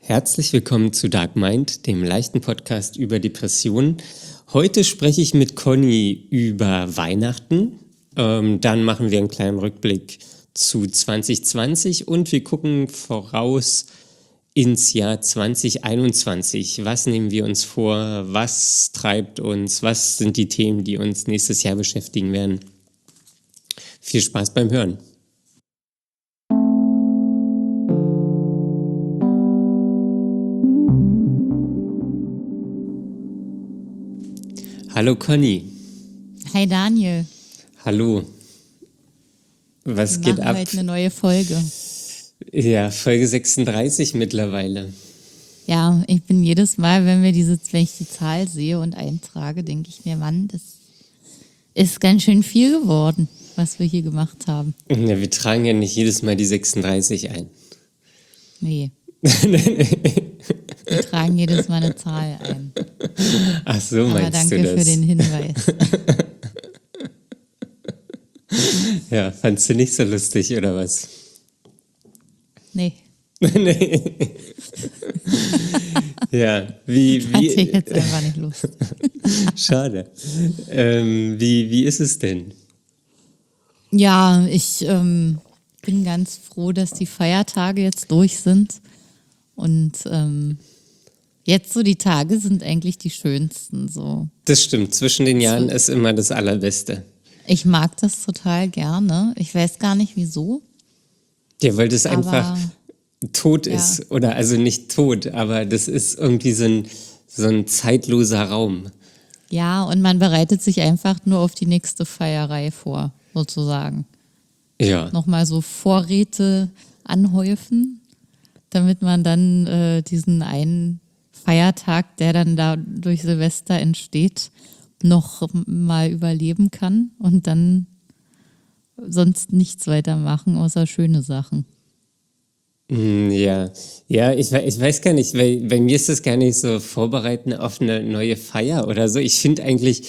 Herzlich willkommen zu Dark Mind, dem leichten Podcast über Depressionen. Heute spreche ich mit Conny über Weihnachten. Dann machen wir einen kleinen Rückblick zu 2020 und wir gucken voraus ins Jahr 2021. Was nehmen wir uns vor? Was treibt uns? Was sind die Themen, die uns nächstes Jahr beschäftigen werden? Viel Spaß beim Hören. Hallo Conny. Hi Daniel. Hallo. Was geht ab? Wir machen heute eine neue Folge. Ja, Folge 36 mittlerweile. Ja, ich bin jedes Mal, wenn ich die Zahl sehe und eintrage, denke ich mir, Mann, das ist ganz schön viel geworden, was wir hier gemacht haben. Ja, wir tragen ja nicht jedes Mal die 36 ein. Nee. Wir tragen jedes Mal eine Zahl ein. Ach so, aber meinst du das? danke für den Hinweis. Ja, fandst du nicht so lustig, oder was? Nee. Nee. Ja, wie Hatte ich jetzt einfach nicht Lust. Schade. Wie ist es denn? Ja, ich bin ganz froh, dass die Feiertage jetzt durch sind. Und jetzt so die Tage sind eigentlich die schönsten. So. Das stimmt, zwischen den Jahren ist immer das Allerbeste. Ich mag das total gerne. Ich weiß gar nicht wieso. Ja, weil das einfach tot ja. ist. Oder also nicht tot, aber das ist irgendwie so ein zeitloser Raum. Ja, und man bereitet sich einfach nur auf die nächste Feierei vor, sozusagen. Ja. Nochmal so Vorräte anhäufen, damit man dann diesen einen Feiertag, der dann da durch Silvester entsteht, noch mal überleben kann und dann sonst nichts weitermachen, außer schöne Sachen. Ja, ich weiß gar nicht, weil bei mir ist das gar nicht so vorbereiten auf eine neue Feier oder so. Ich finde eigentlich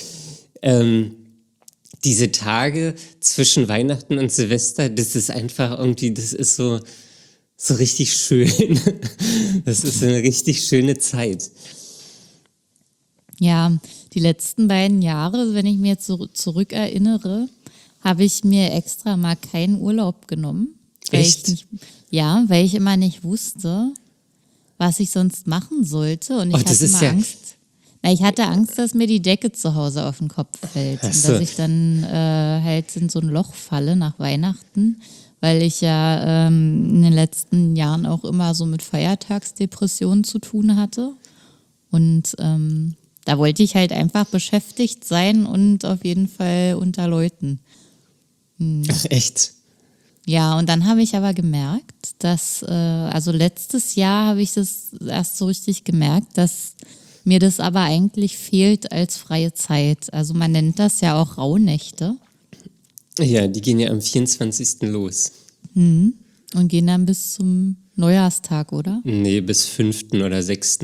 diese Tage zwischen Weihnachten und Silvester, das ist einfach irgendwie, das ist so richtig schön. Das ist eine richtig schöne Zeit. Ja, die letzten beiden Jahre, wenn ich mir jetzt so zurückerinnere, habe ich mir extra mal keinen Urlaub genommen. Echt? Weil ich immer nicht wusste, was ich sonst machen sollte. Und ich hatte immer Angst. Ich hatte Angst, dass mir die Decke zu Hause auf den Kopf fällt. Und dass ich dann halt in so ein Loch falle nach Weihnachten. Weil ich ja in den letzten Jahren auch immer so mit Feiertagsdepressionen zu tun hatte. Und da wollte ich halt einfach beschäftigt sein und auf jeden Fall unter Leuten. Ach, echt? Ja, und dann habe ich aber gemerkt, dass, also letztes Jahr habe ich das erst so richtig gemerkt, dass mir das aber eigentlich fehlt als freie Zeit. Also man nennt das ja auch Rauhnächte. Ja, die gehen ja am 24. los. Und gehen dann bis zum Neujahrstag, oder? Nee, bis 5. oder 6.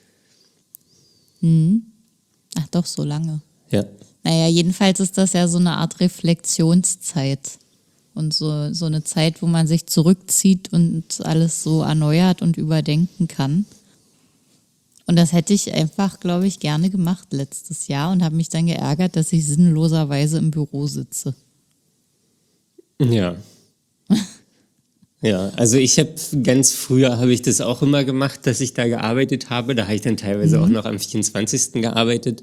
Ach doch, so lange. Ja. Naja, jedenfalls ist das ja so eine Art Reflexionszeit. Und so eine Zeit, wo man sich zurückzieht und alles so erneuert und überdenken kann. Und das hätte ich einfach, glaube ich, gerne gemacht letztes Jahr und habe mich dann geärgert, dass ich sinnloserweise im Büro sitze. Ja. Ja, also ganz früher habe ich das auch immer gemacht, dass ich da gearbeitet habe. Da habe ich dann teilweise auch noch am 24. gearbeitet.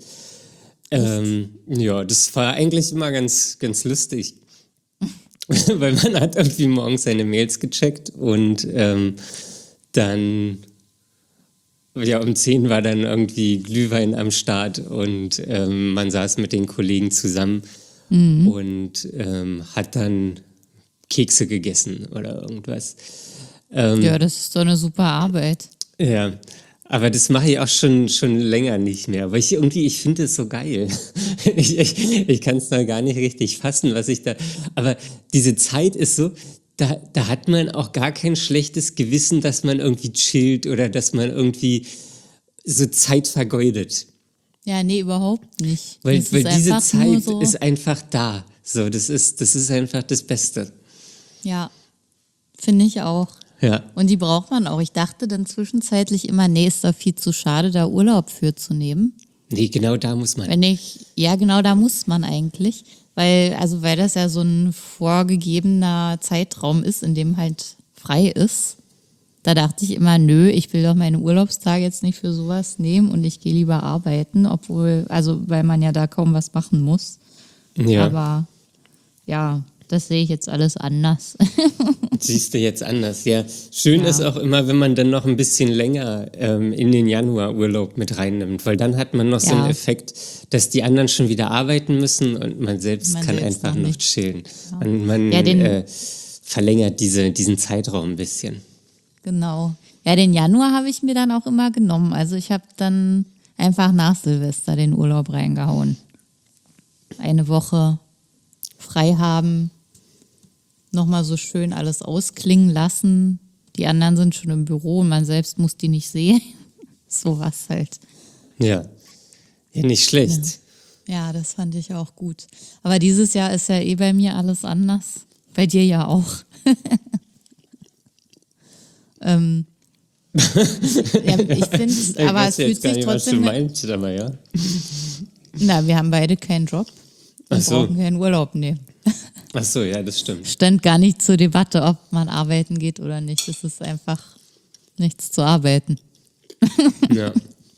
Ja, das war eigentlich immer ganz, ganz lustig. Weil man hat irgendwie morgens seine Mails gecheckt und dann, ja, um 10 war dann irgendwie Glühwein am Start und man saß mit den Kollegen zusammen und hat dann Kekse gegessen oder irgendwas. Ja, das ist doch eine super Arbeit. Ja, aber das mache ich auch schon länger nicht mehr. Aber ich finde es so geil. Ich kann es noch gar nicht richtig fassen, was ich da. Aber diese Zeit ist so, da hat man auch gar kein schlechtes Gewissen, dass man irgendwie chillt oder dass man irgendwie so Zeit vergeudet. Ja, nee, überhaupt nicht. Weil diese Zeit ist einfach da. So, das ist einfach das Beste. Ja, finde ich auch. Ja. Und die braucht man auch. Ich dachte dann zwischenzeitlich immer, nee, ist doch viel zu schade, da Urlaub für zu nehmen. Nee, genau da muss man. Ja, genau da muss man eigentlich. Weil das ja so ein vorgegebener Zeitraum ist, in dem halt frei ist. Da dachte ich immer, nö, ich will doch meine Urlaubstage jetzt nicht für sowas nehmen und ich gehe lieber arbeiten, weil man ja da kaum was machen muss. Ja. Aber ja, das sehe ich jetzt alles anders. Siehst du jetzt anders, ja. Schön ist auch immer, wenn man dann noch ein bisschen länger in den Januarurlaub mit reinnimmt, weil dann hat man noch so einen Effekt, dass die anderen schon wieder arbeiten müssen und man selbst kann einfach noch chillen. Ja. Man verlängert diesen Zeitraum ein bisschen. Genau. Ja, den Januar habe ich mir dann auch immer genommen. Also ich habe dann einfach nach Silvester den Urlaub reingehauen. Eine Woche frei haben, nochmal so schön alles ausklingen lassen. Die anderen sind schon im Büro und man selbst muss die nicht sehen. Sowas halt. Ja, nicht schlecht. Ja, das fand ich auch gut. Aber dieses Jahr ist ja bei mir alles anders. Bei dir ja auch. Ich finde, aber es fühlt sich trotzdem... Was du meinst, aber ja. Na, wir haben beide keinen Job. Wir brauchen keinen Urlaub nehmen. Ach so, ja, das stimmt. Stand gar nicht zur Debatte, ob man arbeiten geht oder nicht. Es ist einfach nichts zu arbeiten. Ja.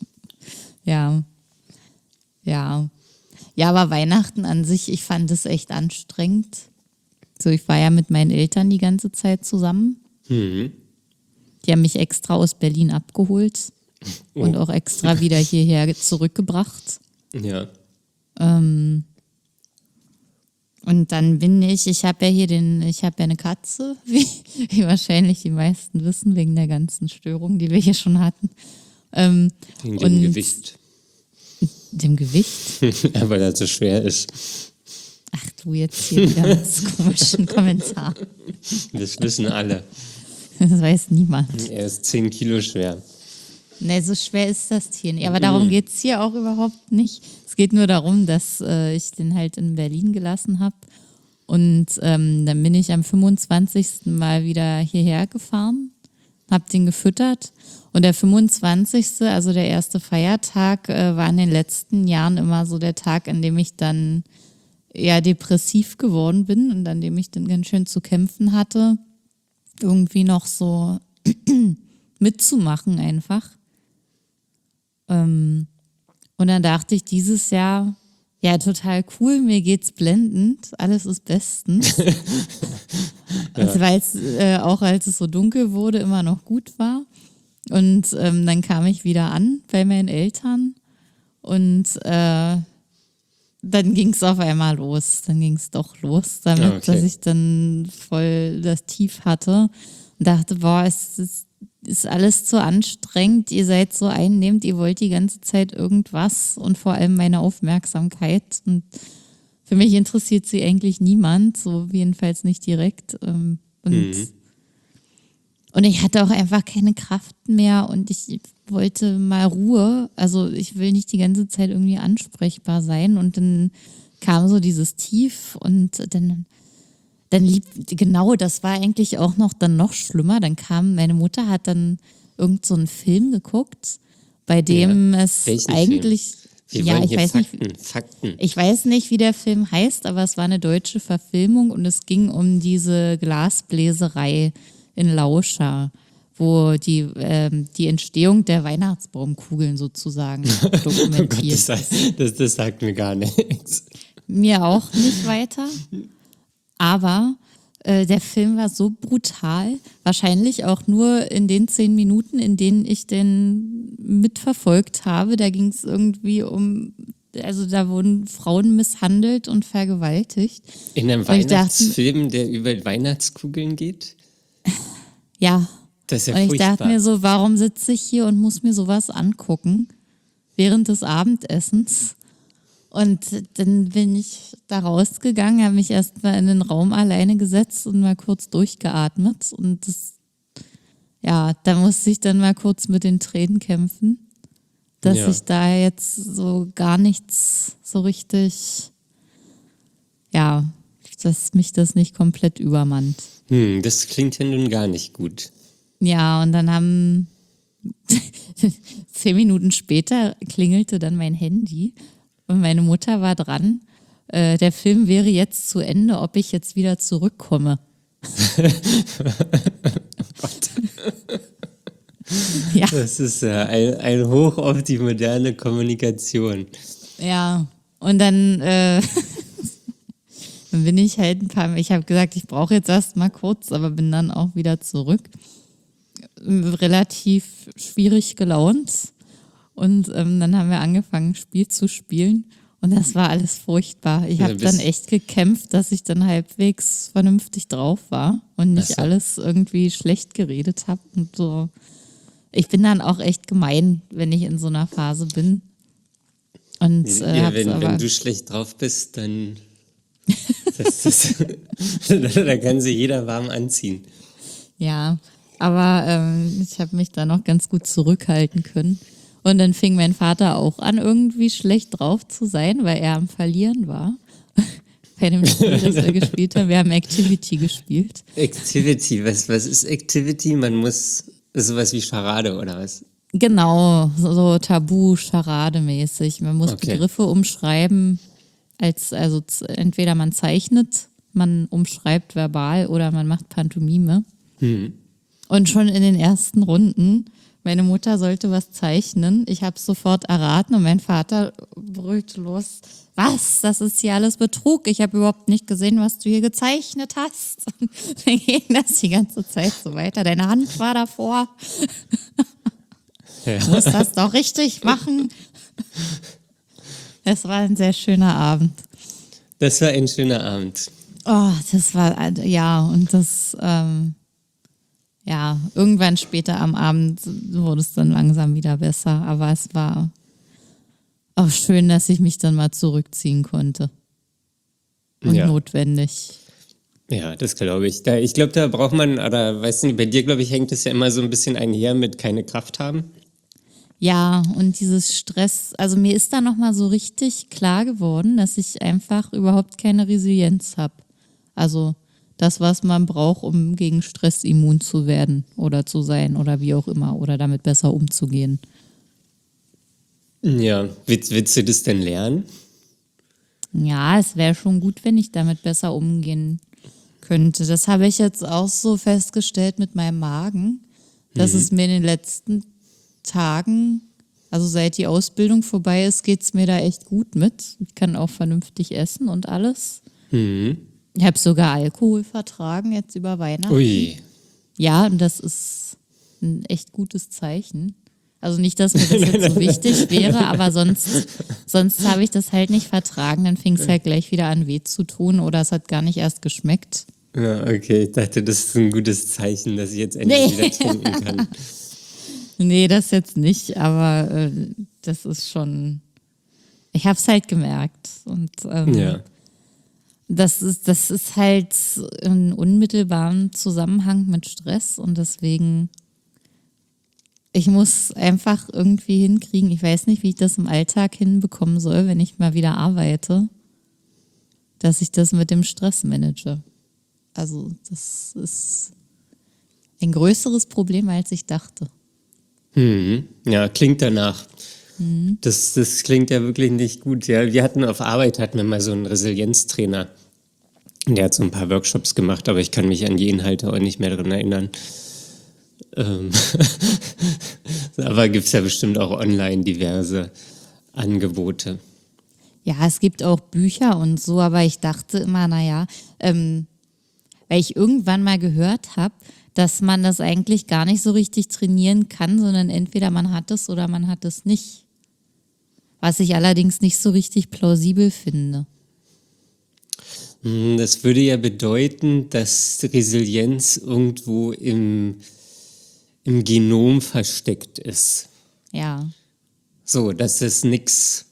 Ja, aber Weihnachten an sich, ich fand es echt anstrengend. So, ich war ja mit meinen Eltern die ganze Zeit zusammen. Mhm. Die haben mich extra aus Berlin abgeholt und auch extra wieder hierher zurückgebracht. Ja. Und dann ich habe ja eine Katze, wie wahrscheinlich die meisten wissen, wegen der ganzen Störung, die wir hier schon hatten. Wegen dem Gewicht. Dem Gewicht? Ja, weil er so schwer ist. Ach du, jetzt hier wieder mit so komischen Kommentar. Das wissen alle. Das weiß niemand. Er ist 10 Kilo schwer. Nee, so schwer ist das Tier nicht. Aber darum geht es hier auch überhaupt nicht. Es geht nur darum, dass ich den halt in Berlin gelassen habe. Und dann bin ich am 25. Mal wieder hierher gefahren, habe den gefüttert. Und der 25., also der erste Feiertag, war in den letzten Jahren immer so der Tag, an dem ich dann eher depressiv geworden bin und an dem ich dann ganz schön zu kämpfen hatte, irgendwie noch so mitzumachen einfach. Und dann dachte ich dieses Jahr, ja, total cool, mir geht's blendend, alles ist bestens. Ja. Weil es auch als es so dunkel wurde, immer noch gut war. Und dann kam ich wieder an bei meinen Eltern und dann ging es auf einmal los. Dann ging es doch los damit, dass ich dann voll das Tief hatte und dachte, boah, es ist alles zu anstrengend, ihr seid so einnehmend, ihr wollt die ganze Zeit irgendwas und vor allem meine Aufmerksamkeit. Und für mich interessiert sie eigentlich niemand, so jedenfalls nicht direkt. Und ich hatte auch einfach keine Kraft mehr und ich wollte mal Ruhe. Also ich will nicht die ganze Zeit irgendwie ansprechbar sein. Und dann kam so dieses Tief und dann genau, das war eigentlich auch noch schlimmer. Dann meine Mutter hat dann irgend so einen Film geguckt, bei dem es eigentlich... Film? Fakten. Ich weiß nicht, wie der Film heißt, aber es war eine deutsche Verfilmung und es ging um diese Glasbläserei in Lauscha, wo die Entstehung der Weihnachtsbaumkugeln sozusagen dokumentiert. Oh Gott, das sagt mir gar nichts. Mir auch nicht weiter. Aber der Film war so brutal, wahrscheinlich auch nur in den 10 Minuten, in denen ich den mitverfolgt habe. Da ging es irgendwie da wurden Frauen misshandelt und vergewaltigt. In einem Weihnachtsfilm, der über Weihnachtskugeln geht? Ja. Das ist ja und ich furchtbar. dachte mir so, warum sitze ich hier und muss mir sowas angucken während des Abendessens? Und dann bin ich da rausgegangen, habe mich erst mal in den Raum alleine gesetzt und mal kurz durchgeatmet. Und da musste ich dann mal kurz mit den Tränen kämpfen, dass ich da jetzt so gar nichts so richtig, dass mich das nicht komplett übermannt. Das klingt ja nun gar nicht gut. Ja, und dann haben 10 Minuten später klingelte dann mein Handy und meine Mutter war dran. Der Film wäre jetzt zu Ende, ob ich jetzt wieder zurückkomme. Ja. Das ist ein Hoch auf die moderne Kommunikation. Ja, und dann, dann bin ich halt ich habe gesagt, ich brauche jetzt erst mal kurz, aber bin dann auch wieder zurück. Relativ schwierig gelaunt. Und dann haben wir angefangen, ein Spiel zu spielen. Und das war alles furchtbar. Ich habe dann echt gekämpft, dass ich dann halbwegs vernünftig drauf war und nicht alles irgendwie schlecht geredet habe und so. Ich bin dann auch echt gemein, wenn ich in so einer Phase bin. Und, wenn du schlecht drauf bist, dann da kann sich jeder warm anziehen. Ja, aber ich habe mich da noch ganz gut zurückhalten können. Und dann fing mein Vater auch an, irgendwie schlecht drauf zu sein, weil er am Verlieren war. Bei dem Spiel, das wir gespielt haben. Wir haben Activity gespielt. Activity, was ist Activity? Man muss, sowas wie Charade oder was? Genau, so Tabu-Charade-mäßig. Man muss Begriffe umschreiben, also entweder man zeichnet, man umschreibt verbal oder man macht Pantomime. Und schon in den ersten Runden, meine Mutter sollte was zeichnen, ich habe es sofort erraten und mein Vater brüllte los, was, das ist hier alles Betrug, ich habe überhaupt nicht gesehen, was du hier gezeichnet hast. Und dann ging das die ganze Zeit so weiter, deine Hand war davor, du musst das doch richtig machen. Es war ein sehr schöner Abend. Das war ein schöner Abend. Oh, das war, ja, und das, irgendwann später am Abend wurde es dann langsam wieder besser, aber es war auch schön, dass ich mich dann mal zurückziehen konnte. Und notwendig. Ja, das glaube ich. Ich glaube, da braucht man, oder weißt du, bei dir, glaube ich, hängt es ja immer so ein bisschen einher mit keine Kraft haben. Ja, und dieses Stress, also mir ist da nochmal so richtig klar geworden, dass ich einfach überhaupt keine Resilienz habe. Also das, was man braucht, um gegen Stress immun zu werden oder zu sein oder wie auch immer oder damit besser umzugehen. Ja, willst du das denn lernen? Ja, es wäre schon gut, wenn ich damit besser umgehen könnte. Das habe ich jetzt auch so festgestellt mit meinem Magen, dass es mir in den letzten Tagen, also seit die Ausbildung vorbei ist, geht es mir da echt gut mit. Ich kann auch vernünftig essen und alles. Ich habe sogar Alkohol vertragen jetzt über Weihnachten. Ui. Ja, und das ist ein echt gutes Zeichen. Also nicht, dass mir das jetzt so wichtig wäre, aber sonst habe ich das halt nicht vertragen. Dann fing es halt gleich wieder an weh zu tun oder es hat gar nicht erst geschmeckt. Ja, okay. Ich dachte, das ist ein gutes Zeichen, dass ich jetzt endlich wieder trinken kann. Nee, das jetzt nicht, aber das ist schon, ich habe es halt gemerkt. Und das ist halt in unmittelbarem Zusammenhang mit Stress und deswegen, ich muss einfach irgendwie hinkriegen, ich weiß nicht, wie ich das im Alltag hinbekommen soll, wenn ich mal wieder arbeite, dass ich das mit dem Stress manage. Also das ist ein größeres Problem, als ich dachte. Ja, klingt danach. Das klingt ja wirklich nicht gut. Ja, auf Arbeit hatten wir mal so einen Resilienztrainer. Der hat so ein paar Workshops gemacht, aber ich kann mich an die Inhalte auch nicht mehr daran erinnern. Aber gibt es ja bestimmt auch online diverse Angebote. Ja, es gibt auch Bücher und so, aber ich dachte immer, weil ich irgendwann mal gehört habe, dass man das eigentlich gar nicht so richtig trainieren kann, sondern entweder man hat es oder man hat es nicht. Was ich allerdings nicht so richtig plausibel finde. Das würde ja bedeuten, dass Resilienz irgendwo im Genom versteckt ist. Ja. So, das ist nix.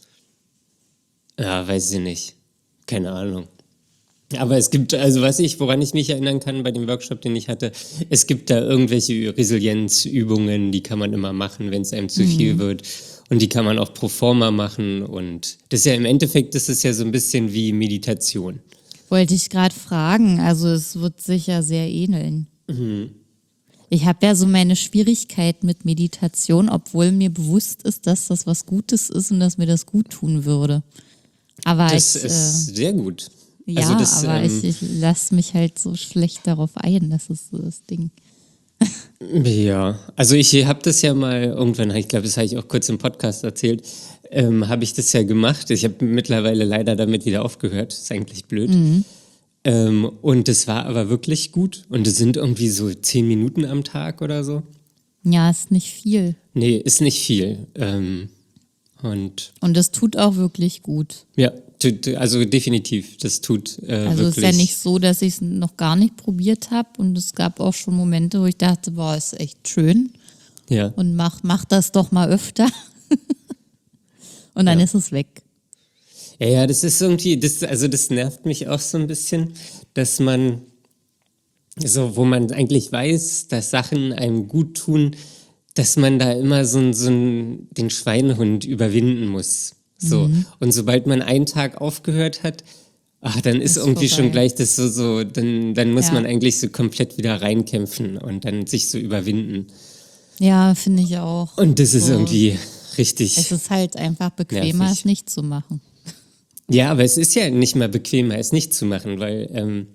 Ja, weiß ich nicht. Keine Ahnung. Aber es gibt, also woran ich mich erinnern kann bei dem Workshop, den ich hatte, es gibt da irgendwelche Resilienzübungen, die kann man immer machen, wenn es einem zu viel wird. Und die kann man auch pro forma machen. Und das ist ja im Endeffekt, das ist ja so ein bisschen wie Meditation. Wollte ich gerade fragen, also es wird sicher sehr ähneln. Ich habe ja so meine Schwierigkeit mit Meditation, obwohl mir bewusst ist, dass das was Gutes ist und dass mir das gut tun würde. Aber das ist sehr gut. Ja, also das, aber ich lasse mich halt so schlecht darauf ein, das ist so das Ding. Ja, also ich habe das ja mal irgendwann, ich glaube, das habe ich auch kurz im Podcast erzählt, habe ich das ja gemacht. Ich habe mittlerweile leider damit wieder aufgehört. Ist eigentlich blöd. Und es war aber wirklich gut. Und es sind irgendwie so 10 Minuten am Tag oder so. Ja, ist nicht viel. Nee, ist nicht viel. Und es tut auch wirklich gut. Ja, also definitiv, das tut also wirklich. Es ist ja nicht so, dass ich es noch gar nicht probiert habe. Und es gab auch schon Momente, wo ich dachte, boah, ist echt schön. Ja. Und mach das doch mal öfter. Und dann ist es weg. Ja, das ist irgendwie, das nervt mich auch so ein bisschen, dass man, so, wo man eigentlich weiß, dass Sachen einem gut tun, dass man da immer den Schweinehund überwinden muss. So. Und sobald man einen Tag aufgehört hat, dann ist irgendwie vorbei. Schon gleich das dann muss man eigentlich so komplett wieder reinkämpfen und dann sich so überwinden. Ja, finde ich auch. Und das ist irgendwie richtig. Es ist halt einfach bequemer, es nicht zu machen. Ja, aber es ist ja nicht mal bequemer, es nicht zu machen, weil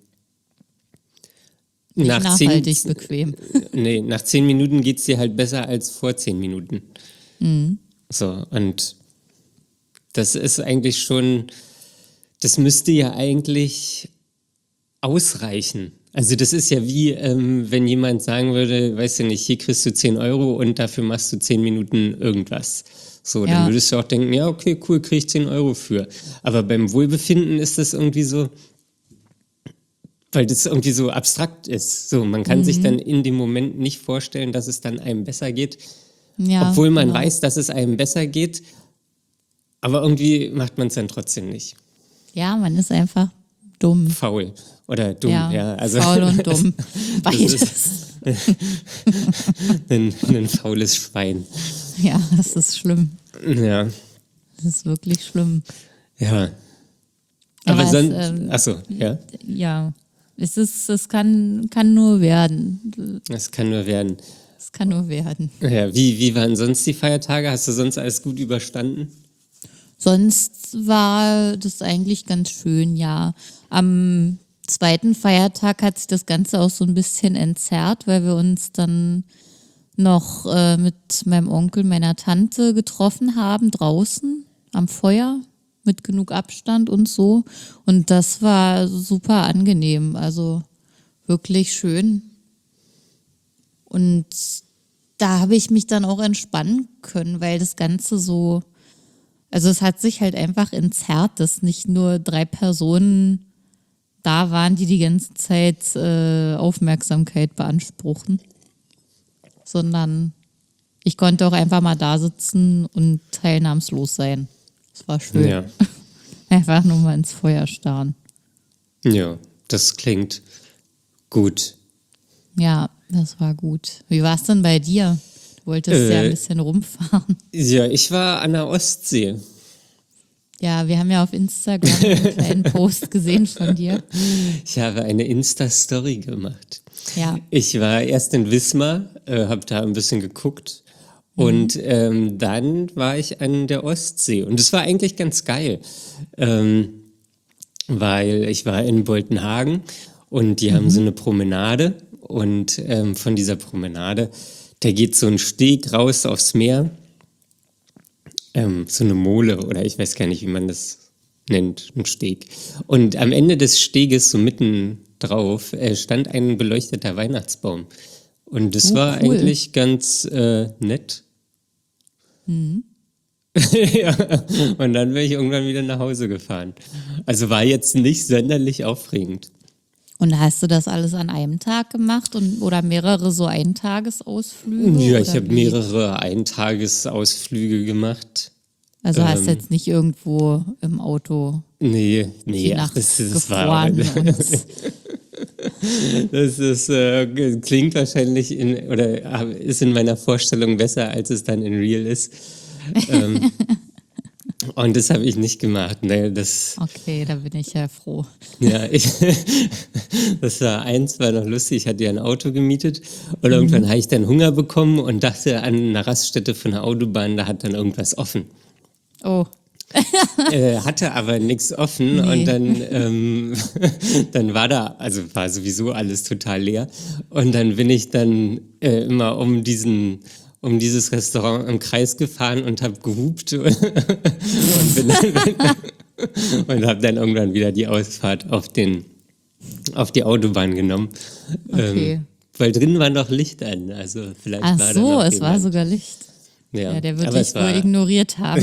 nachhaltig bequem. Nee, nach 10 Minuten geht es dir halt besser als vor 10 Minuten. So, und das ist eigentlich schon, das müsste ja eigentlich ausreichen. Also das ist ja wie, wenn jemand sagen würde, weißt du nicht, hier kriegst du 10 Euro und dafür machst du 10 Minuten irgendwas. So, dann würdest du auch denken, ja, okay, cool, krieg ich 10 Euro für. Aber beim Wohlbefinden ist das irgendwie so, weil das irgendwie so abstrakt ist. So, man kann sich dann in dem Moment nicht vorstellen, dass es dann einem besser geht. Ja, obwohl man weiß, dass es einem besser geht. Aber irgendwie macht man es dann trotzdem nicht. Ja, man ist einfach dumm. Faul oder dumm, ja. Also faul und dumm. Beides. Ein faules Schwein. Ja, das ist schlimm. Ja. Das ist wirklich schlimm. Ja. Aber sonst, achso, ja. Ja, es kann nur werden. Es kann nur werden. Es kann nur werden. Ja, wie waren sonst die Feiertage? Hast du sonst alles gut überstanden? Sonst war das eigentlich ganz schön, ja. Am zweiten Feiertag hat sich das Ganze auch so ein bisschen entzerrt, weil wir uns dann noch mit meinem Onkel, meiner Tante getroffen haben, draußen am Feuer mit genug Abstand und so. Und das war super angenehm, also wirklich schön. Und da habe ich mich dann auch entspannen können, weil das Ganze so, also es hat sich halt einfach entzerrt, dass nicht nur 3 Personen da waren, die ganze Zeit Aufmerksamkeit beanspruchen, sondern ich konnte auch einfach mal da sitzen und teilnahmslos sein. Das war schön. Ja. Einfach nur mal ins Feuer starren. Ja, das klingt gut. Ja, das war gut. Wie war es denn bei dir? Du wolltest ja ein bisschen rumfahren. Ja, ich war an der Ostsee. Ja, wir haben ja auf Instagram einen kleinen Post gesehen von dir. Ich habe eine Insta-Story gemacht. Ja. Ich war erst in Wismar, habe da ein bisschen geguckt und dann war ich an der Ostsee und es war eigentlich ganz geil, weil ich war in Boltenhagen und die haben so eine Promenade und von dieser Promenade, da geht so ein Steg raus aufs Meer. So eine Mole oder ich weiß gar nicht, wie man das nennt, ein Steg. Und am Ende des Steges, so mitten drauf, stand ein beleuchteter Weihnachtsbaum. Und das war cool. Eigentlich ganz nett. Ja. Und dann bin ich irgendwann wieder nach Hause gefahren. Also war jetzt nicht sonderlich aufregend. Und hast du das alles an einem Tag gemacht oder mehrere so Eintagesausflüge? Ja, ich habe mehrere Eintagesausflüge gemacht. Also hast du jetzt nicht irgendwo im Auto nee, das war das ist, klingt wahrscheinlich oder ist in meiner Vorstellung besser, als es dann in Real ist. Und das habe ich nicht gemacht. Nee, okay, da bin ich ja froh. Ja, war noch lustig, ich hatte ja ein Auto gemietet und irgendwann habe ich dann Hunger bekommen und dachte an einer Raststätte von der Autobahn, da hat dann irgendwas offen. Oh. Hatte aber nichts offen und dann war sowieso alles total leer und dann bin ich dann immer um dieses Restaurant im Kreis gefahren und habe gehupt und habe dann irgendwann wieder die Ausfahrt auf die Autobahn genommen. Okay. Weil drinnen war noch Licht an, also vielleicht Ach war so, da noch es jemand. war sogar Licht. Ja, der wird dich wohl ignoriert haben.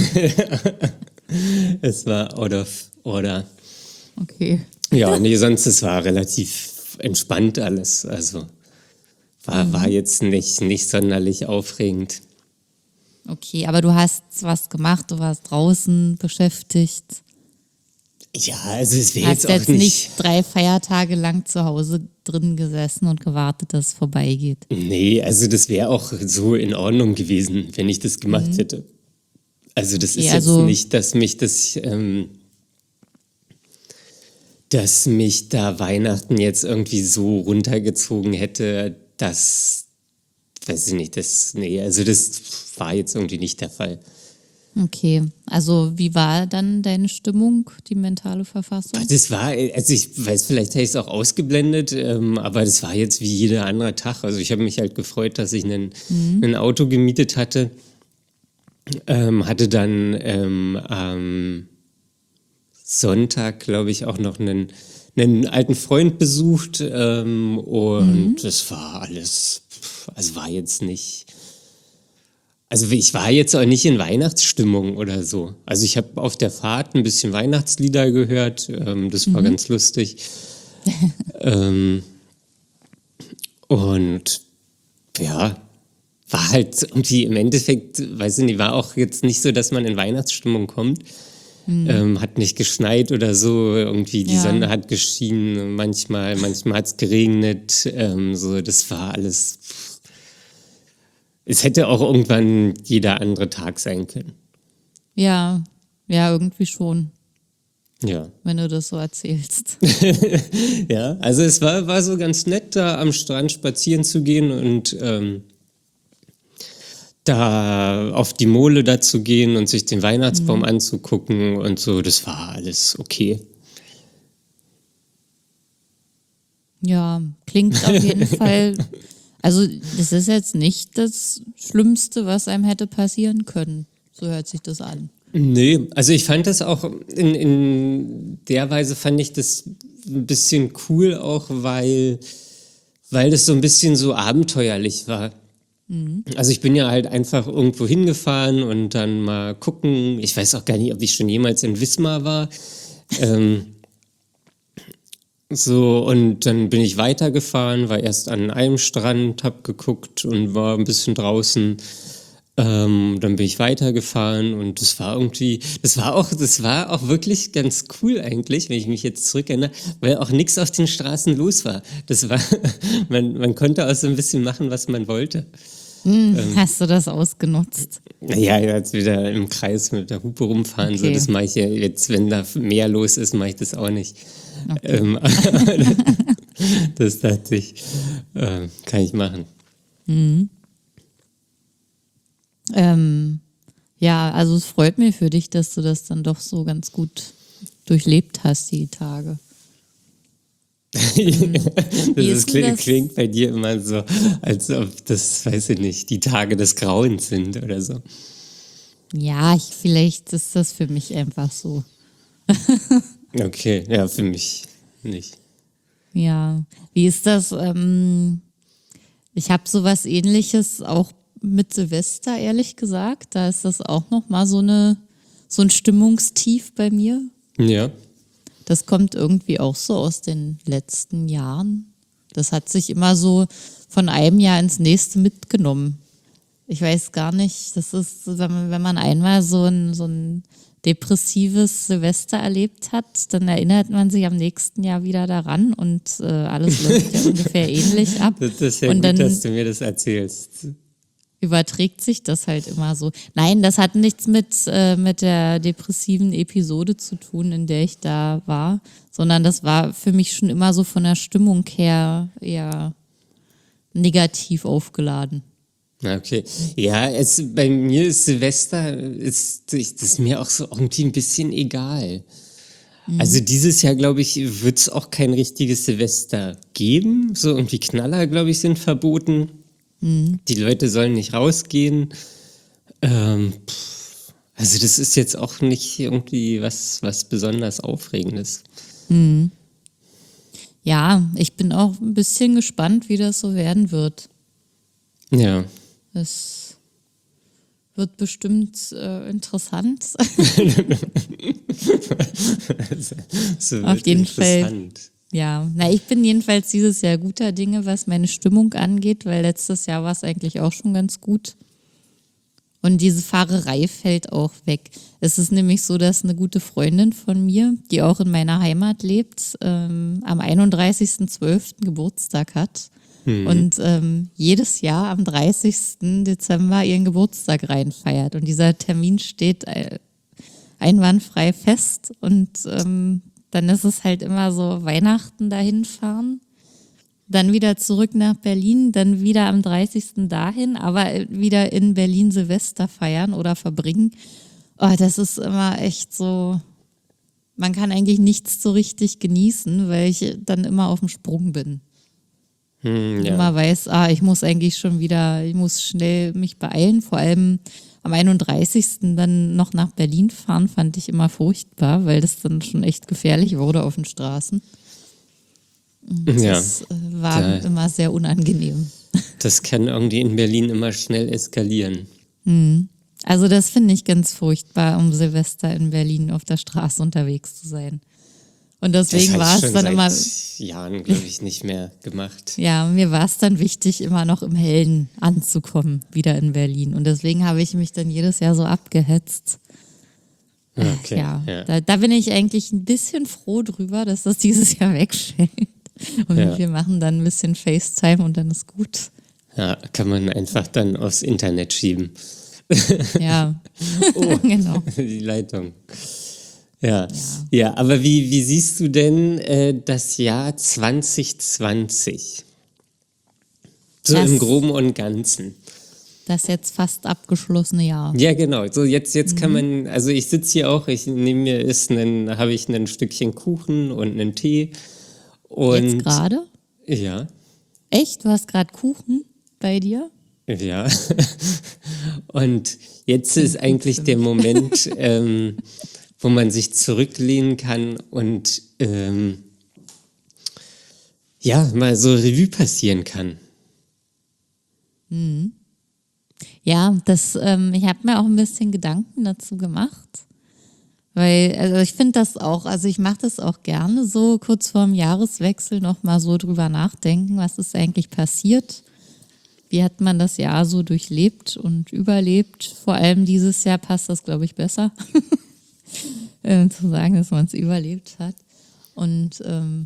Es war out of order. Okay. Ja, nee, sonst es war relativ entspannt alles, also war jetzt nicht sonderlich aufregend. Okay, aber du hast was gemacht, du warst draußen beschäftigt. Ja, also es wäre Hast jetzt auch nicht 3 Feiertage lang zu Hause drin gesessen und gewartet, dass es vorbeigeht. Nee, also das wäre auch so in Ordnung gewesen, wenn ich das gemacht hätte. Also das ist jetzt nicht, dass mich da Weihnachten jetzt irgendwie so runtergezogen hätte, dass, weiß ich nicht, also das war jetzt irgendwie nicht der Fall. Okay, also wie war dann deine Stimmung, die mentale Verfassung? Das war, also ich weiß, vielleicht habe ich es auch ausgeblendet, aber das war jetzt wie jeder andere Tag. Also ich habe mich halt gefreut, dass ich ein Auto gemietet hatte. Hatte dann am Sonntag, glaube ich, auch noch einen alten Freund besucht und das war alles, also war jetzt nicht, also ich war jetzt auch nicht in Weihnachtsstimmung oder so. Also ich habe auf der Fahrt ein bisschen Weihnachtslieder gehört, das war ganz lustig. Und ja, war halt irgendwie im Endeffekt, weiß ich nicht, war auch jetzt nicht so, dass man in Weihnachtsstimmung kommt. Hat nicht geschneit oder so, irgendwie die Sonne hat geschienen, manchmal hat es geregnet, so, das war alles. Es hätte auch irgendwann jeder andere Tag sein können. Ja, irgendwie schon. Ja. Wenn du das so erzählst. Ja, also es war so ganz nett, da am Strand spazieren zu gehen und da auf die Mole da zu gehen und sich den Weihnachtsbaum anzugucken und so, das war alles okay. Ja, klingt auf jeden Fall, also das ist jetzt nicht das Schlimmste, was einem hätte passieren können. So hört sich das an. Nee, also ich fand das auch, in der Weise fand ich das ein bisschen cool auch, weil das so ein bisschen so abenteuerlich war. Also ich bin ja halt einfach irgendwo hingefahren und dann mal gucken. Ich weiß auch gar nicht, ob ich schon jemals in Wismar war. So, und dann bin ich weitergefahren, war erst an einem Strand, hab geguckt und war ein bisschen draußen. Dann bin ich weitergefahren und das war auch wirklich ganz cool eigentlich, wenn ich mich jetzt zurückerinnere, weil auch nichts auf den Straßen los war. Das war, man konnte auch so ein bisschen machen, was man wollte. Hast du das ausgenutzt? Ja, jetzt wieder im Kreis mit der Hupe rumfahren, so, das mache ich ja jetzt, wenn da mehr los ist, mache ich das auch nicht. Okay. Das dachte ich, kann ich machen. Ja, also es freut mich für dich, dass du das dann doch so ganz gut durchlebt hast, die Tage. Klingt bei dir immer so, als ob das, weiß ich nicht, die Tage des Grauens sind oder so. Ja, vielleicht ist das für mich einfach so. Okay, ja, für mich nicht. Ja, wie ist das? Ich habe sowas Ähnliches auch mit Silvester, ehrlich gesagt. Da ist das auch nochmal so ein Stimmungstief bei mir. Ja. Das kommt irgendwie auch so aus den letzten Jahren. Das hat sich immer so von einem Jahr ins nächste mitgenommen. Ich weiß gar nicht, das ist, wenn man einmal so ein depressives Silvester erlebt hat, dann erinnert man sich am nächsten Jahr wieder daran und alles läuft ja ungefähr ähnlich ab. Das ist ja und gut, dann, dass du mir das erzählst. überträgt sich das halt immer so. Nein, das hat nichts mit der depressiven Episode zu tun, in der ich da war, sondern das war für mich schon immer so von der Stimmung her eher negativ aufgeladen. Okay. Ja, bei mir ist Silvester, das ist mir auch so irgendwie ein bisschen egal. Also dieses Jahr, glaube ich, wird es auch kein richtiges Silvester geben. So irgendwie Knaller, glaube ich, sind verboten. Die Leute sollen nicht rausgehen. Also das ist jetzt auch nicht irgendwie was besonders Aufregendes. Ja, ich bin auch ein bisschen gespannt, wie das so werden wird. Ja. Es wird bestimmt interessant. So Auf wird jeden Fall. interessant. Ja, ich bin jedenfalls dieses Jahr guter Dinge, was meine Stimmung angeht, weil letztes Jahr war es eigentlich auch schon ganz gut. Und diese Fahrerei fällt auch weg. Es ist nämlich so, dass eine gute Freundin von mir, die auch in meiner Heimat lebt, am 31.12. Geburtstag hat. Und jedes Jahr am 30. Dezember ihren Geburtstag reinfeiert. Und dieser Termin steht einwandfrei fest. Und dann ist es halt immer so Weihnachten dahin fahren, dann wieder zurück nach Berlin, dann wieder am 30. dahin, aber wieder in Berlin Silvester feiern oder verbringen. Oh, das ist immer echt so, man kann eigentlich nichts so richtig genießen, weil ich dann immer auf dem Sprung bin. Immer weiß, ich muss eigentlich schon wieder, ich muss schnell mich beeilen, vor allem am 31. dann noch nach Berlin fahren, fand ich immer furchtbar, weil das dann schon echt gefährlich wurde auf den Straßen. Das war immer sehr unangenehm. Das kann irgendwie in Berlin immer schnell eskalieren. Also das finde ich ganz furchtbar, um Silvester in Berlin auf der Straße unterwegs zu sein. Und deswegen war es dann immer. Jahren, glaube ich, nicht mehr gemacht. Ja, mir war es dann wichtig, immer noch im Hellen anzukommen, wieder in Berlin. Und deswegen habe ich mich dann jedes Jahr so abgehetzt. Okay, da bin ich eigentlich ein bisschen froh drüber, dass das dieses Jahr wegfällt. Und wir machen dann ein bisschen FaceTime und dann ist gut. Ja, kann man einfach dann aufs Internet schieben. Ja, genau. Die Leitung. Ja, aber wie siehst du denn das Jahr 2020? So im Groben und Ganzen. Das jetzt fast abgeschlossene Jahr. Ja, genau. So jetzt kann man, also ich sitze hier auch, neben mir habe ich ein Stückchen Kuchen und einen Tee. Und jetzt gerade? Ja. Echt? Du hast gerade Kuchen bei dir? Ja. Und jetzt ist eigentlich der Moment, wo man sich zurücklehnen kann und mal so Revue passieren kann. Ja, ich habe mir auch ein bisschen Gedanken dazu gemacht, weil, also ich finde das auch, also ich mache das auch gerne so kurz vorm Jahreswechsel nochmal so drüber nachdenken, was ist eigentlich passiert, wie hat man das Jahr so durchlebt und überlebt, vor allem dieses Jahr passt das, glaube ich, besser, zu sagen, dass man es überlebt hat. Und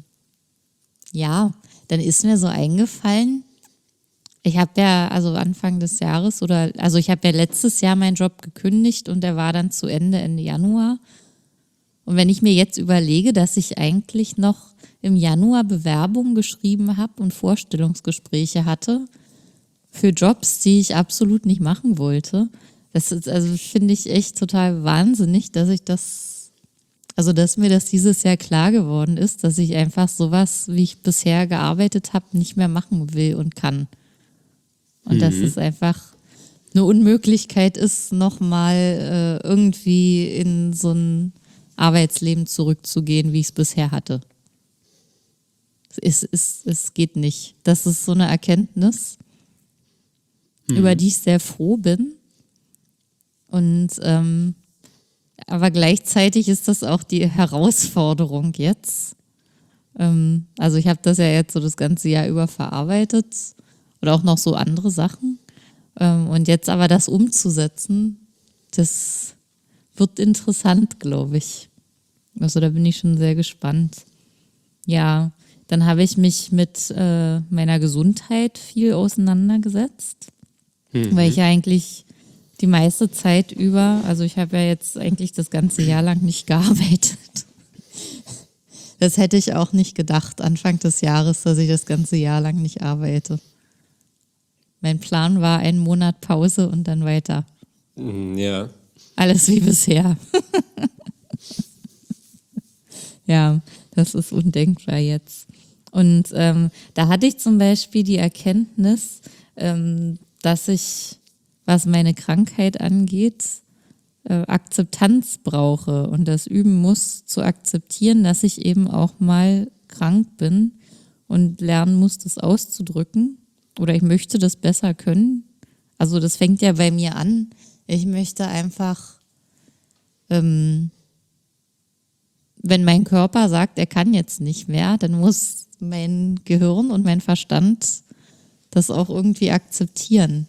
dann ist mir so eingefallen, ich habe ja also Anfang des Jahres ich habe ja letztes Jahr meinen Job gekündigt und der war dann zu Ende Januar. Und wenn ich mir jetzt überlege, dass ich eigentlich noch im Januar Bewerbungen geschrieben habe und Vorstellungsgespräche hatte für Jobs, die ich absolut nicht machen wollte, das ist, also finde ich echt total wahnsinnig, dass mir das dieses Jahr klar geworden ist, dass ich einfach sowas, wie ich bisher gearbeitet habe, nicht mehr machen will und kann. Und dass es einfach eine Unmöglichkeit ist, nochmal irgendwie in so ein Arbeitsleben zurückzugehen, wie ich es bisher hatte. Es geht nicht. Das ist so eine Erkenntnis, über die ich sehr froh bin. Und aber gleichzeitig ist das auch die Herausforderung jetzt. Also ich habe das ja jetzt so das ganze Jahr über verarbeitet oder auch noch so andere Sachen. Und jetzt aber das umzusetzen, das wird interessant, glaube ich. Also da bin ich schon sehr gespannt. Ja, dann habe ich mich mit meiner Gesundheit viel auseinandergesetzt. Weil ich ja eigentlich die meiste Zeit über, also ich habe ja jetzt eigentlich das ganze Jahr lang nicht gearbeitet. Das hätte ich auch nicht gedacht, Anfang des Jahres, dass ich das ganze Jahr lang nicht arbeite. Mein Plan war 1 Monat Pause und dann weiter. Ja. Alles wie bisher. Ja, das ist undenkbar jetzt. Und da hatte ich zum Beispiel die Erkenntnis, dass ich, was meine Krankheit angeht, Akzeptanz brauche und das üben muss, zu akzeptieren, dass ich eben auch mal krank bin und lernen muss, das auszudrücken. Oder ich möchte das besser können. Also das fängt ja bei mir an. Ich möchte einfach, wenn mein Körper sagt, er kann jetzt nicht mehr, dann muss mein Gehirn und mein Verstand das auch irgendwie akzeptieren.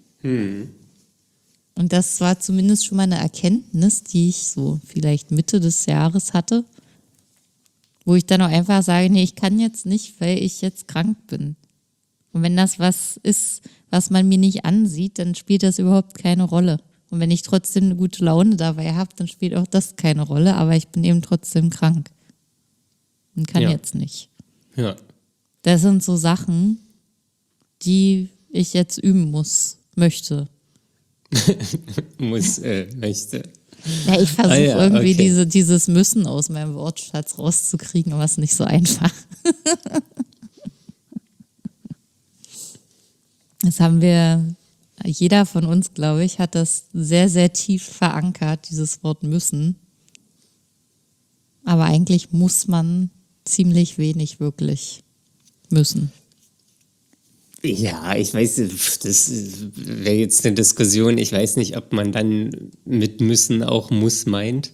Und das war zumindest schon mal eine Erkenntnis, die ich so vielleicht Mitte des Jahres hatte, wo ich dann auch einfach sage, nee, ich kann jetzt nicht, weil ich jetzt krank bin. Und wenn das was ist, was man mir nicht ansieht, dann spielt das überhaupt keine Rolle. Und wenn ich trotzdem eine gute Laune dabei habe, dann spielt auch das keine Rolle, aber ich bin eben trotzdem krank und kann jetzt nicht. Ja. Das sind so Sachen, die ich jetzt üben möchte. Möchte. Ja, ich versuche irgendwie dieses Müssen aus meinem Wortschatz rauszukriegen, aber es ist nicht so einfach. Das haben wir, jeder von uns, glaube ich, hat das sehr, sehr tief verankert, dieses Wort müssen. Aber eigentlich muss man ziemlich wenig wirklich müssen. Ja, ich weiß, das wäre jetzt eine Diskussion. Ich weiß nicht, ob man dann mit müssen auch muss meint.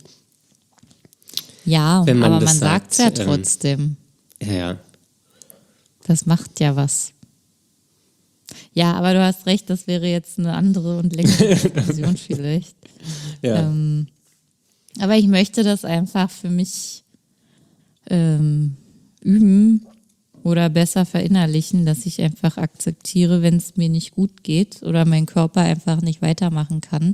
Ja, aber man sagt es ja trotzdem. Ja. Das macht ja was. Ja, aber du hast recht, das wäre jetzt eine andere und längere Diskussion vielleicht. Ja. Aber ich möchte das einfach für mich üben oder besser verinnerlichen, dass ich einfach akzeptiere, wenn es mir nicht gut geht oder mein Körper einfach nicht weitermachen kann.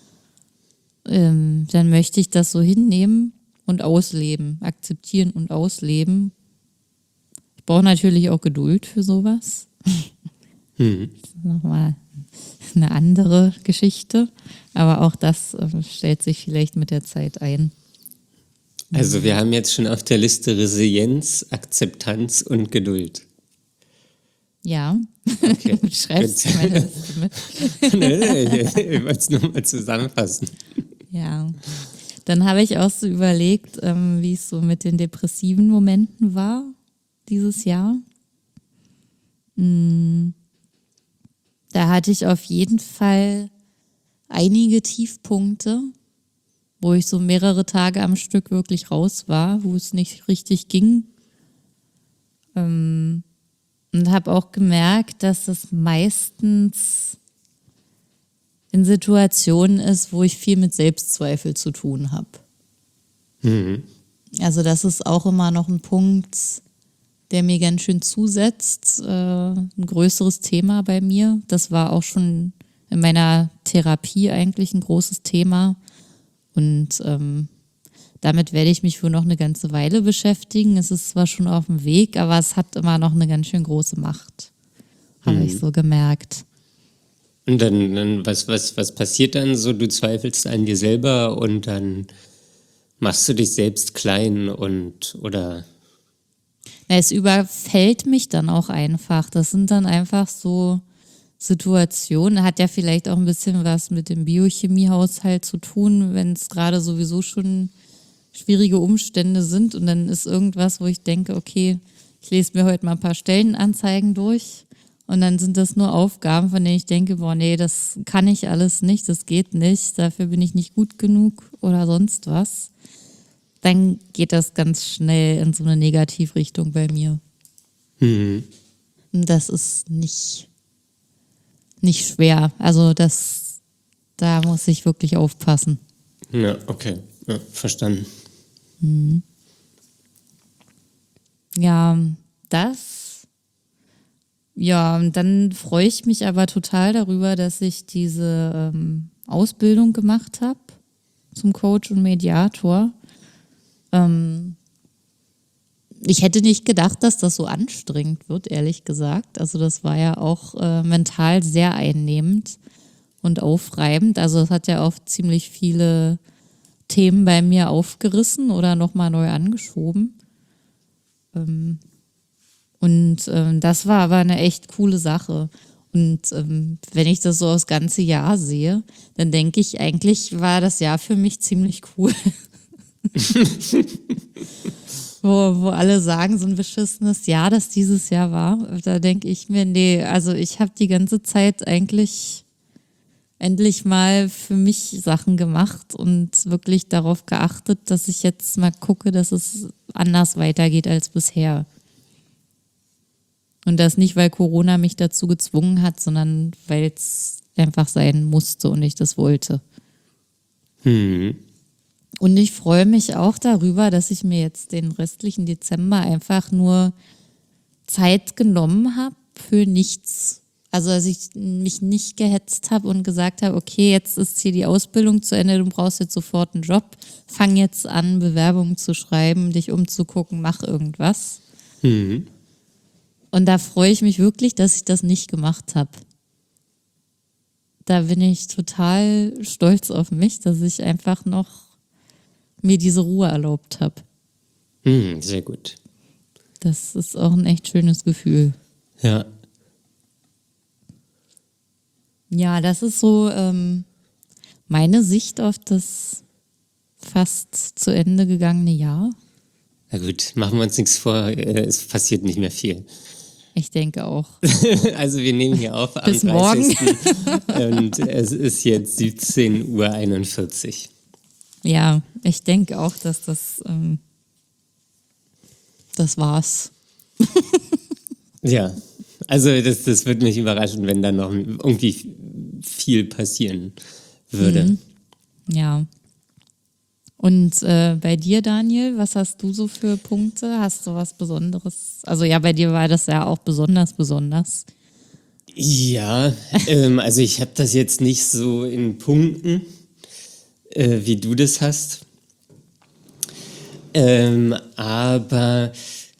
Dann möchte ich das so hinnehmen und ausleben, akzeptieren und ausleben. Ich brauche natürlich auch Geduld für sowas. Das ist nochmal eine andere Geschichte, aber auch das stellt sich vielleicht mit der Zeit ein. Also wir haben jetzt schon auf der Liste Resilienz, Akzeptanz und Geduld. Ja, Okay. du schreibst meine Liste mit. Nee, ich wollte es nur mal zusammenfassen. Ja, dann habe ich auch so überlegt, wie es so mit den depressiven Momenten war dieses Jahr. Da hatte ich auf jeden Fall einige Tiefpunkte, wo ich so mehrere Tage am Stück wirklich raus war, wo es nicht richtig ging. Und habe auch gemerkt, dass es meistens in Situationen ist, wo ich viel mit Selbstzweifel zu tun habe. Also das ist auch immer noch ein Punkt, der mir ganz schön zusetzt. Ein größeres Thema bei mir. Das war auch schon in meiner Therapie eigentlich ein großes Thema. Und damit werde ich mich wohl noch eine ganze Weile beschäftigen. Es ist zwar schon auf dem Weg, aber es hat immer noch eine ganz schön große Macht. Habe ich so gemerkt. Und dann was passiert dann so? Du zweifelst an dir selber und dann machst du dich selbst klein oder? Na, es überfällt mich dann auch einfach. Das sind dann einfach so Situationen. Hat ja vielleicht auch ein bisschen was mit dem Biochemiehaushalt zu tun, wenn es gerade sowieso schon schwierige Umstände sind und dann ist irgendwas, wo ich denke, okay, ich lese mir heute mal ein paar Stellenanzeigen durch und dann sind das nur Aufgaben, von denen ich denke, boah, nee, das kann ich alles nicht, das geht nicht, dafür bin ich nicht gut genug oder sonst was. Dann geht das ganz schnell in so eine Negativrichtung bei mir. Und das ist nicht schwer. Also da muss ich wirklich aufpassen. Ja, okay. Ja, verstanden. Ja, das Ja, und dann freue ich mich aber total darüber, dass ich diese Ausbildung gemacht habe zum Coach und Mediator. Ich hätte nicht gedacht, dass das so anstrengend wird, ehrlich gesagt. Also das war ja auch mental sehr einnehmend und aufreibend. Also es hat ja auch ziemlich viele Themen bei mir aufgerissen oder nochmal neu angeschoben. Und das war aber eine echt coole Sache. Und wenn ich das so das ganze Jahr sehe, dann denke ich, eigentlich war das Jahr für mich ziemlich cool. wo alle sagen, so ein beschissenes Jahr, das dieses Jahr war. Da denke ich mir, nee, also ich habe die ganze Zeit eigentlich endlich mal für mich Sachen gemacht und wirklich darauf geachtet, dass ich jetzt mal gucke, dass es anders weitergeht als bisher. Und das nicht, weil Corona mich dazu gezwungen hat, sondern weil es einfach sein musste und ich das wollte. Und ich freue mich auch darüber, dass ich mir jetzt den restlichen Dezember einfach nur Zeit genommen habe für nichts. Also, dass ich mich nicht gehetzt habe und gesagt habe, okay, jetzt ist hier die Ausbildung zu Ende, du brauchst jetzt sofort einen Job, fang jetzt an, Bewerbungen zu schreiben, dich umzugucken, mach irgendwas. Und da freue ich mich wirklich, dass ich das nicht gemacht habe. Da bin ich total stolz auf mich, dass ich einfach noch mir diese Ruhe erlaubt habe. Sehr gut. Das ist auch ein echt schönes Gefühl. Ja. Ja, das ist so meine Sicht auf das fast zu Ende gegangene Jahr. Na gut, machen wir uns nichts vor, es passiert nicht mehr viel. Ich denke auch. Also wir nehmen hier auf am Bis morgen. 30. Und es ist jetzt 17:41 Uhr. Ja, ich denke auch, dass das war's. Ja, also das würde mich überraschen, wenn da noch irgendwie viel passieren würde. Ja. Und bei dir, Daniel, was hast du so für Punkte? Hast du was Besonderes? Also ja, bei dir war das ja auch besonders. Ja, also ich habe das jetzt nicht so in Punkten, wie du das hast. Aber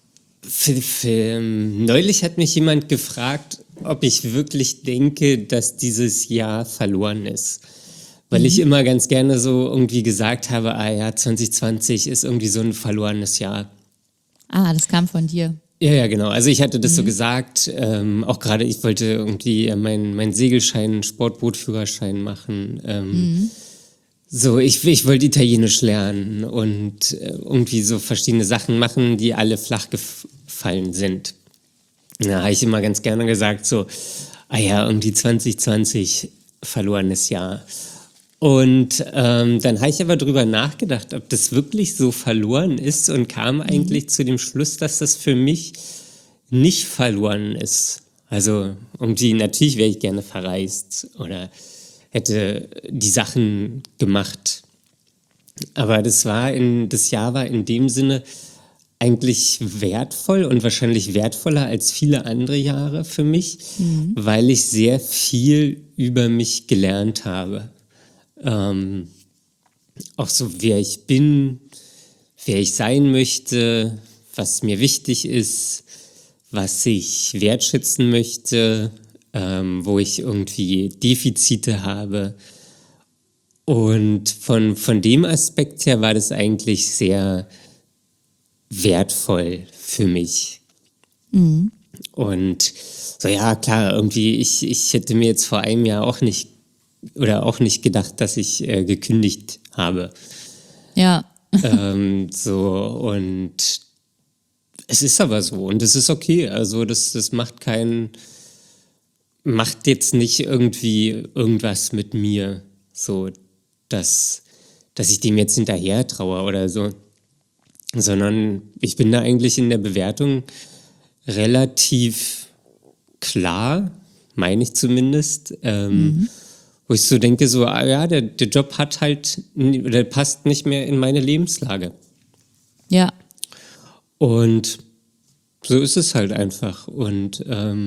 neulich hat mich jemand gefragt, ob ich wirklich denke, dass dieses Jahr verloren ist. Weil ich immer ganz gerne so irgendwie gesagt habe, 2020 ist irgendwie so ein verlorenes Jahr. Ah, das kam von dir. Ja, genau. Also ich hatte das so gesagt, auch gerade ich wollte irgendwie meinen Segelschein, Sportbootführerschein machen. So, ich wollte Italienisch lernen und irgendwie so verschiedene Sachen machen, die alle flach gefallen sind. Da habe ich immer ganz gerne gesagt, so, irgendwie 2020 verlorenes Jahr. Und dann habe ich aber drüber nachgedacht, ob das wirklich so verloren ist und kam eigentlich zu dem Schluss, dass das für mich nicht verloren ist. Also natürlich wäre ich gerne verreist oder hätte die Sachen gemacht. Aber das Jahr war in dem Sinne eigentlich wertvoll und wahrscheinlich wertvoller als viele andere Jahre für mich, weil ich sehr viel über mich gelernt habe. Auch so, wer ich bin, wer ich sein möchte, was mir wichtig ist, was ich wertschätzen möchte, wo ich irgendwie Defizite habe. Und von dem Aspekt her war das eigentlich sehr wertvoll für mich. Und so, ja, klar, irgendwie, ich hätte mir jetzt vor einem Jahr auch nicht gedacht, dass ich gekündigt habe. Ja. Und es ist aber so und es ist okay. Also das macht jetzt nicht irgendwie irgendwas mit mir, so dass ich dem jetzt hinterher traue oder so, sondern ich bin da eigentlich in der Bewertung relativ klar, meine ich zumindest, wo ich so denke, so, der Job hat halt, oder passt nicht mehr in meine Lebenslage. Ja. Und So ist es halt einfach. Und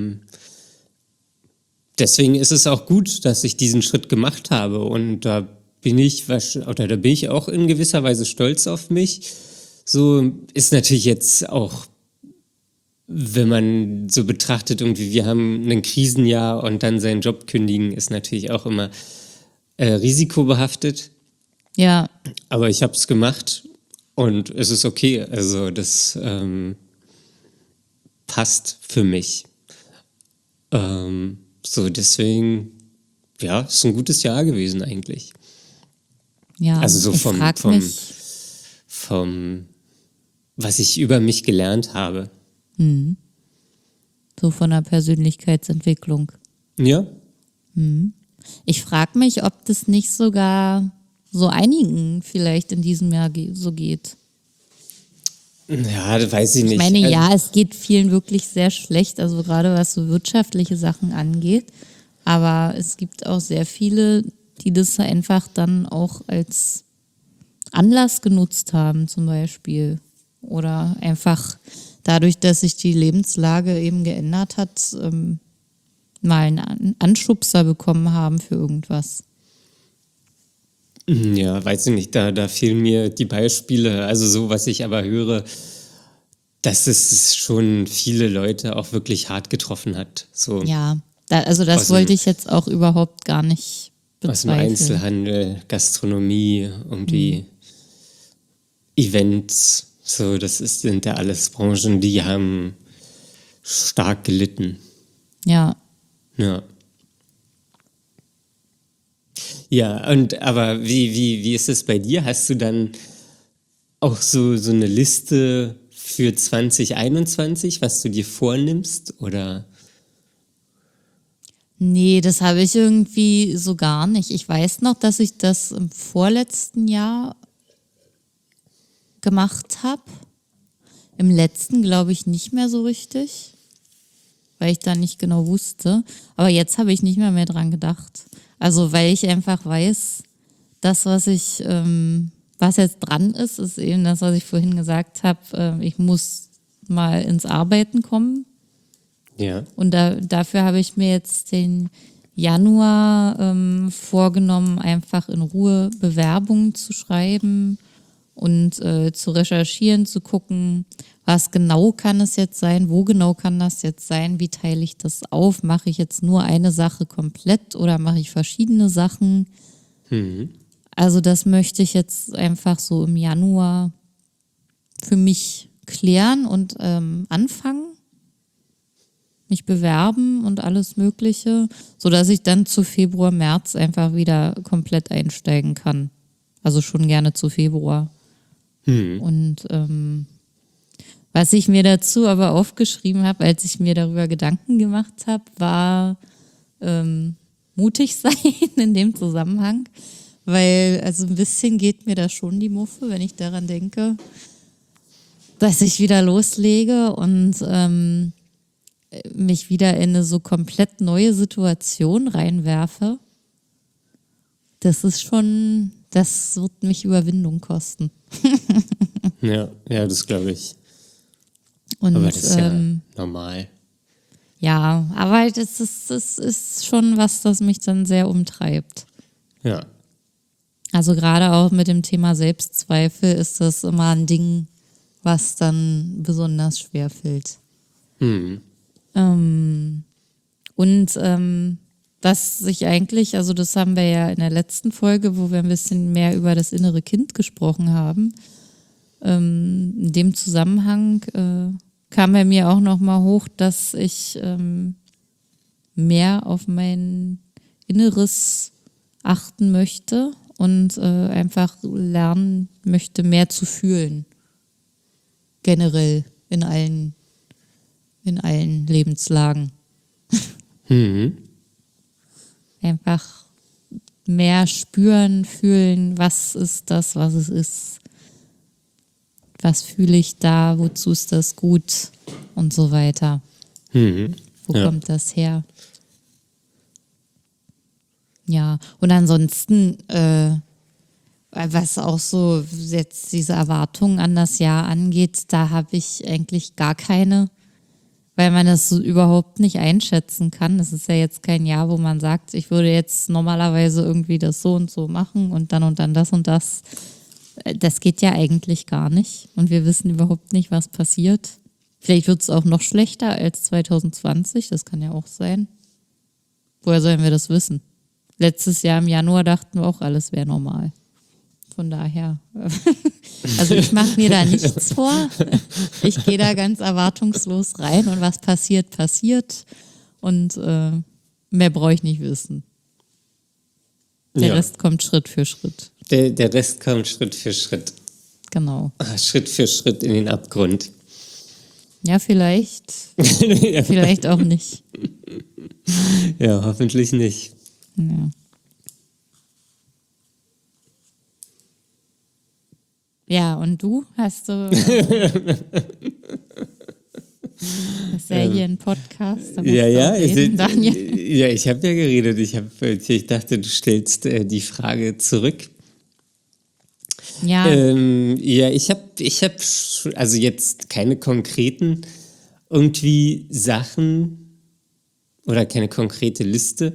deswegen ist es auch gut, dass ich diesen Schritt gemacht habe. Und da bin ich auch in gewisser Weise stolz auf mich. So ist natürlich jetzt auch, wenn man so betrachtet, irgendwie, wir haben ein Krisenjahr und dann seinen Job kündigen, ist natürlich auch immer risikobehaftet. Ja. Aber ich habe es gemacht und es ist okay. Also das passt für mich. So deswegen, ja, ist ein gutes Jahr gewesen eigentlich. Ja, also so vom was ich über mich gelernt habe. So von der Persönlichkeitsentwicklung. Ja. Ich frage mich, ob das nicht sogar so einigen vielleicht in diesem Jahr so geht. Ja, das weiß ich nicht. Ich meine, ja, es geht vielen wirklich sehr schlecht, also gerade was so wirtschaftliche Sachen angeht. Aber es gibt auch sehr viele, die das einfach dann auch als Anlass genutzt haben, zum Beispiel. Oder einfach dadurch, dass sich die Lebenslage eben geändert hat, mal einen Anschubser bekommen haben für irgendwas. Ja, weiß ich nicht, da fehlen mir die Beispiele. Also so, was ich aber höre, dass es schon viele Leute auch wirklich hart getroffen hat. So ja, das wollte ich jetzt auch überhaupt gar nicht bezweifeln. Aus dem Einzelhandel, Gastronomie, irgendwie Events. So, sind ja alles Branchen, die haben stark gelitten. Ja. Ja. Ja, aber wie ist es bei dir? Hast du dann auch so eine Liste für 2021, was du dir vornimmst, oder? Nee, das habe ich irgendwie so gar nicht. Ich weiß noch, dass ich das im vorletzten Jahr gemacht habe. Im letzten glaube ich nicht mehr so richtig, weil ich da nicht genau wusste. Aber jetzt habe ich nicht mehr dran gedacht. Also weil ich einfach weiß, das, was jetzt dran ist, ist eben das, was ich vorhin gesagt habe. Ich muss mal ins Arbeiten kommen. Ja. Und dafür habe ich mir jetzt den Januar vorgenommen, einfach in Ruhe Bewerbungen zu schreiben und zu recherchieren, zu gucken, was genau kann es jetzt sein, wo genau kann das jetzt sein, wie teile ich das auf, mache ich jetzt nur eine Sache komplett oder mache ich verschiedene Sachen. Also das möchte ich jetzt einfach so im Januar für mich klären und anfangen, mich bewerben und alles Mögliche, sodass ich dann zu Februar, März einfach wieder komplett einsteigen kann. Also schon gerne zu Februar. Und was ich mir dazu aber aufgeschrieben habe, als ich mir darüber Gedanken gemacht habe, war mutig sein in dem Zusammenhang. Weil, also ein bisschen geht mir da schon die Muffe, wenn ich daran denke, dass ich wieder loslege und mich wieder in eine so komplett neue Situation reinwerfe. Das wird mich Überwindung kosten. Ja, das glaube ich. Und, aber das ist ja normal. Ja, aber das ist schon was, das mich dann sehr umtreibt. Ja. Also gerade auch mit dem Thema Selbstzweifel ist das immer ein Ding, was dann besonders schwer fällt. Dass sich eigentlich, also das haben wir ja in der letzten Folge, wo wir ein bisschen mehr über das innere Kind gesprochen haben, in dem Zusammenhang kam bei mir auch nochmal hoch, dass ich mehr auf mein Inneres achten möchte und einfach lernen möchte, mehr zu fühlen. Generell in allen Lebenslagen. Einfach mehr spüren, fühlen, was ist das, was es ist. Was fühle ich da, wozu ist das gut und so weiter. Wo kommt das her? Ja, und ansonsten, was auch so jetzt diese Erwartungen an das Jahr angeht, da habe ich eigentlich gar keine. weil man das so überhaupt nicht einschätzen kann. Es ist ja jetzt kein Jahr, wo man sagt, ich würde jetzt normalerweise irgendwie das so und so machen und dann das und das. Das geht ja eigentlich gar nicht. Und wir wissen überhaupt nicht, was passiert. Vielleicht wird es auch noch schlechter als 2020, das kann ja auch sein. Woher sollen wir das wissen? Letztes Jahr im Januar dachten wir auch, alles wäre normal. Von daher, also ich mache mir da nichts vor. Ich gehe da ganz erwartungslos rein und was passiert, passiert. Und mehr brauche ich nicht wissen. Der Rest kommt Schritt für Schritt. Der Rest kommt Schritt für Schritt. Genau. Schritt für Schritt in den Abgrund. Ja, vielleicht. Vielleicht auch nicht. Ja, hoffentlich nicht. Ja. Ja, und du? Hast du... Das ist ja hier ein Podcast. Da musst du auch reden, Daniel. Ja, ich habe ja geredet. Ich dachte, du stellst die Frage zurück. Ja. Ich hab also jetzt keine konkreten irgendwie Sachen oder keine konkrete Liste.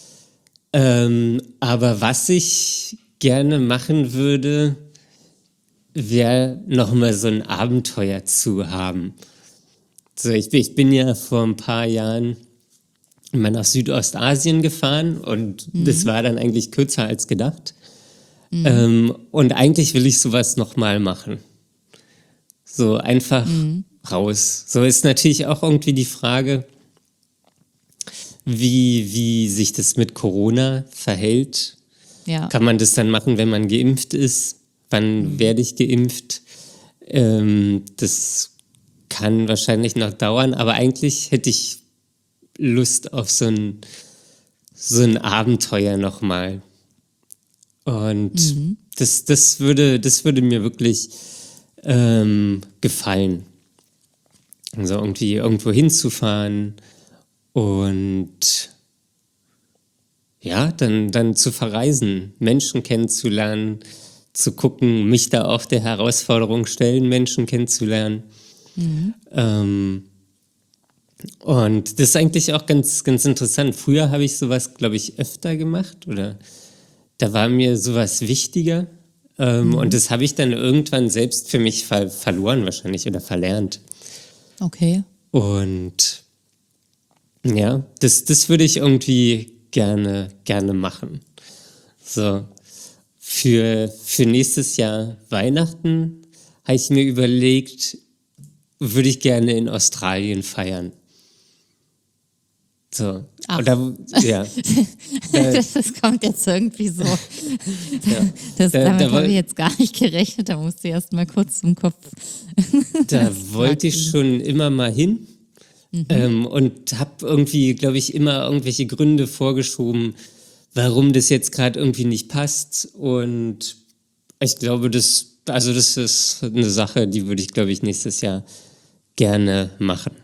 Aber was ich gerne machen würde, wäre nochmal so ein Abenteuer zu haben. So, ich bin ja vor ein paar Jahren mal nach Südostasien gefahren und das war dann eigentlich kürzer als gedacht. Und eigentlich will ich sowas nochmal machen. So einfach raus. So ist natürlich auch irgendwie die Frage, wie sich das mit Corona verhält. Ja. Kann man das dann machen, wenn man geimpft ist? Wann werde ich geimpft? Das kann wahrscheinlich noch dauern, aber eigentlich hätte ich Lust auf so ein Abenteuer nochmal. Und das würde mir wirklich gefallen. Also irgendwie irgendwo hinzufahren und ja, dann zu verreisen, Menschen kennenzulernen, zu gucken, mich da auch der Herausforderung stellen, Menschen kennenzulernen. Und das ist eigentlich auch ganz, ganz interessant. Früher habe ich sowas, glaube ich, öfter gemacht oder da war mir sowas wichtiger. Und das habe ich dann irgendwann selbst für mich verloren wahrscheinlich oder verlernt. Okay. Und ja, das würde ich irgendwie gerne machen. So, für nächstes Jahr Weihnachten habe ich mir überlegt, würde ich gerne in Australien feiern. So. Ach. Oder, ja. Das kommt jetzt irgendwie so. Damit habe ich jetzt gar nicht gerechnet. Da musste ich erst mal kurz zum Kopf. Da wollte ich schon immer mal hin und habe irgendwie, glaube ich, immer irgendwelche Gründe vorgeschoben, warum das jetzt gerade irgendwie nicht passt. Und ich glaube, das ist eine Sache, die würde ich, glaube ich, nächstes Jahr gerne machen.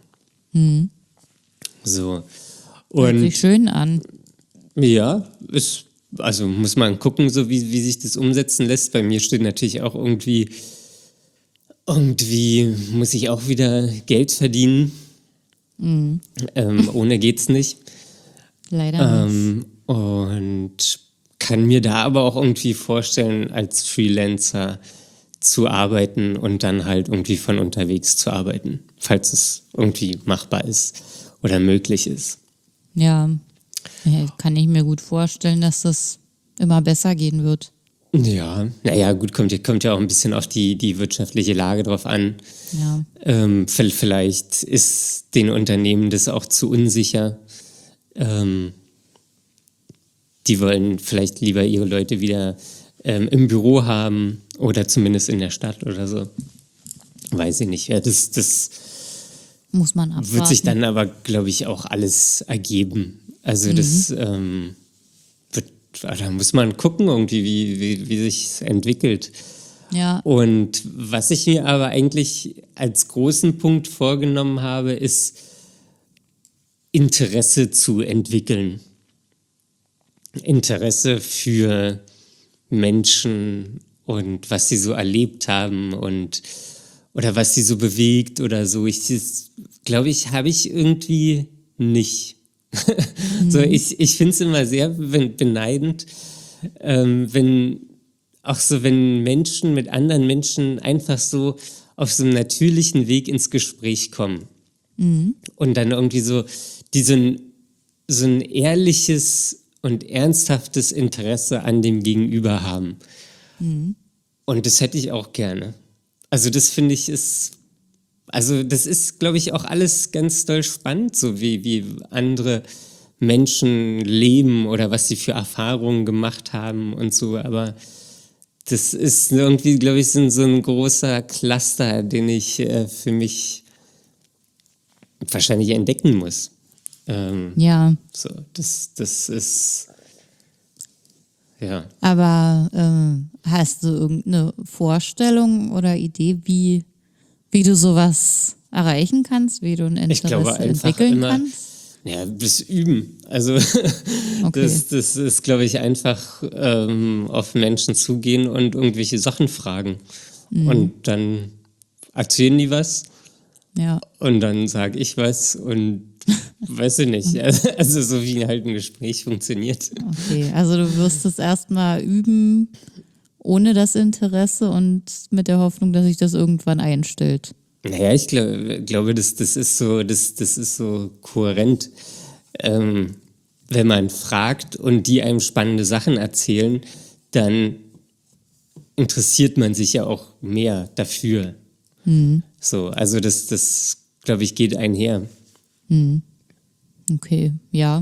So. Hört sich schön an. Ja, also muss man gucken, so wie sich das umsetzen lässt. Bei mir steht natürlich auch irgendwie muss ich auch wieder Geld verdienen. Ohne geht's nicht. Leider nicht. Und kann mir da aber auch irgendwie vorstellen, als Freelancer zu arbeiten und dann halt irgendwie von unterwegs zu arbeiten, falls es irgendwie machbar ist oder möglich ist. Ja, kann ich mir gut vorstellen, dass das immer besser gehen wird. Ja, naja, gut, kommt ja auch ein bisschen auf die wirtschaftliche Lage drauf an. Ja. Vielleicht ist den Unternehmen das auch zu unsicher. Die wollen vielleicht lieber ihre Leute wieder im Büro haben oder zumindest in der Stadt oder so. Weiß ich nicht. Ja, das muss man abwarten. Wird sich dann aber, glaube ich, auch alles ergeben. Also das da muss man gucken irgendwie, wie sich es entwickelt. Ja. Und was ich mir aber eigentlich als großen Punkt vorgenommen habe, ist Interesse zu entwickeln. Interesse für Menschen und was sie so erlebt haben und oder was sie so bewegt oder so. Glaube ich, habe ich irgendwie nicht. So, ich finde es immer sehr beneidend, wenn Menschen mit anderen Menschen einfach so auf so einem natürlichen Weg ins Gespräch kommen. Und dann irgendwie so ein ehrliches und ernsthaftes Interesse an dem Gegenüber haben. Und das hätte ich auch gerne. Also das finde ich das ist, glaube ich, auch alles ganz doll spannend, so wie andere Menschen leben oder was sie für Erfahrungen gemacht haben und so, aber das ist irgendwie, glaube ich, so ein großer Cluster, den ich für mich wahrscheinlich entdecken muss. Ja. So, das ist, ja. Aber hast du irgendeine Vorstellung oder Idee, wie du sowas erreichen kannst, wie du ein Interesse entwickeln kannst? Ja, das Üben. Also Okay. das ist, glaube ich, einfach auf Menschen zugehen und irgendwelche Sachen fragen. Und dann erzählen die was Ja. und dann sage ich was und weiß ich nicht. Also so wie halt ein Gespräch funktioniert. Okay, also du wirst es erstmal üben ohne das Interesse und mit der Hoffnung, dass sich das irgendwann einstellt. Naja, ich glaube, das ist so kohärent. Wenn man fragt und die einem spannende Sachen erzählen, dann interessiert man sich ja auch mehr dafür. So, also das glaube ich, geht einher. Okay, ja.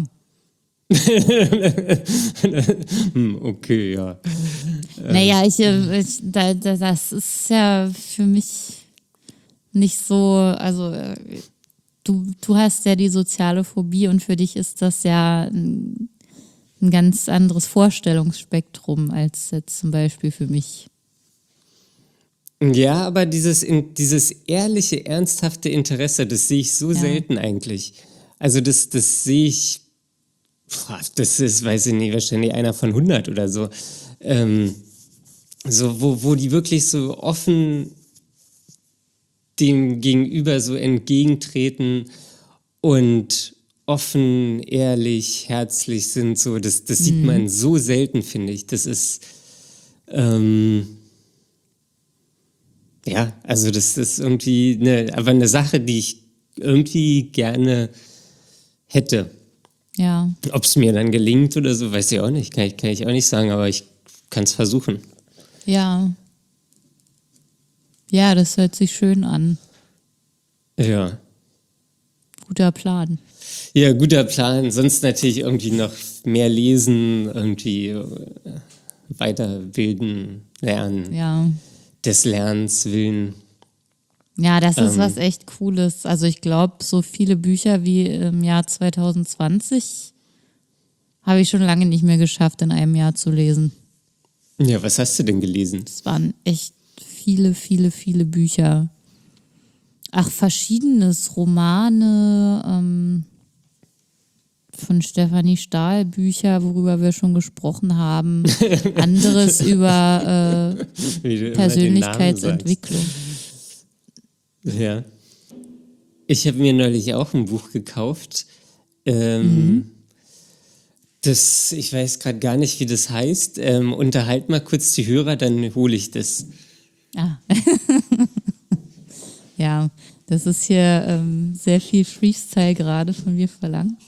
Okay, ja. Naja, das ist ja für mich nicht so, also du hast ja die soziale Phobie und für dich ist das ja ein ganz anderes Vorstellungsspektrum als jetzt zum Beispiel für mich. Ja, aber dieses ehrliche, ernsthafte Interesse, das sehe ich so Ja. selten eigentlich. Also das sehe ich, das ist, weiß ich nicht, wahrscheinlich einer von 100 oder so. So, wo die wirklich so offen dem Gegenüber so entgegentreten und offen, ehrlich, herzlich sind. So, das sieht man so selten, finde ich. Das ist, ja, also das ist irgendwie aber eine Sache, die ich irgendwie gerne hätte. Ja, Ob es mir dann gelingt oder so, weiß ich auch nicht. Kann ich auch nicht sagen, aber ich kann es versuchen. ja. Ja, das hört sich schön an. Ja. Guter Plan. Ja, guter Plan. Sonst natürlich irgendwie noch mehr lesen, irgendwie weiterbilden, lernen. Ja. Des Lernens willen. Ja, das ist was echt Cooles. Also ich glaube, so viele Bücher wie im Jahr 2020 habe ich schon lange nicht mehr geschafft, in einem Jahr zu lesen. Ja, was hast du denn gelesen? Es waren echt viele, viele, viele Bücher. Ach, Verschiedenes. Romane, von Stefanie Stahl Bücher, worüber wir schon gesprochen haben. Anderes über Wie du immer den Namen Persönlichkeitsentwicklung. sagst. Ja. Ich habe mir neulich auch ein Buch gekauft. Ich weiß gerade gar nicht, wie das heißt. Unterhalt mal kurz die Hörer, dann hole ich das. Ah. Ja, das ist hier sehr viel Freestyle gerade von mir verlangt.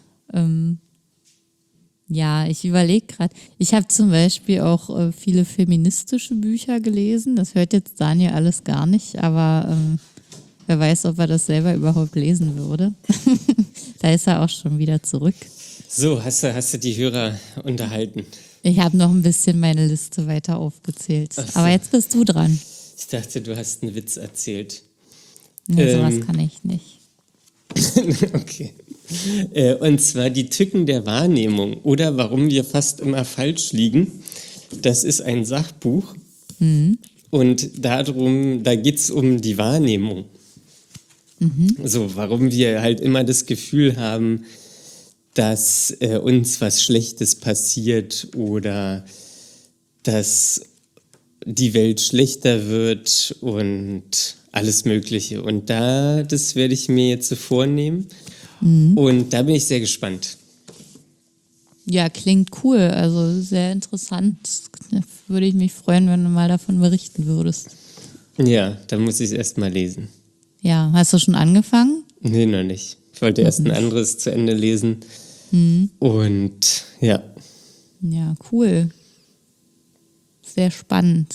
Ja, ich überlege gerade. Ich habe zum Beispiel auch viele feministische Bücher gelesen. Das hört jetzt Daniel alles gar nicht, aber wer weiß, ob er das selber überhaupt lesen würde. Da ist er auch schon wieder zurück. So, hast du die Hörer unterhalten? Ich habe noch ein bisschen meine Liste weiter aufgezählt. Ach so. Aber jetzt bist du dran. Ich dachte, du hast einen Witz erzählt. Nee, sowas kann ich nicht. Okay. Und zwar die Tücken der Wahrnehmung oder warum wir fast immer falsch liegen. Das ist ein Sachbuch und da geht es um die Wahrnehmung. So, warum wir halt immer das Gefühl haben, dass uns was Schlechtes passiert oder dass die Welt schlechter wird und alles Mögliche. Und das werde ich mir jetzt so vornehmen. Und da bin ich sehr gespannt. Ja, klingt cool, also sehr interessant. Da würde ich mich freuen, wenn du mal davon berichten würdest. Ja, dann muss ich es erst mal lesen. Ja, hast du schon angefangen? Nee, noch nicht. Ich wollte erst ein anderes zu Ende lesen. Und ja. Ja, cool. Sehr spannend.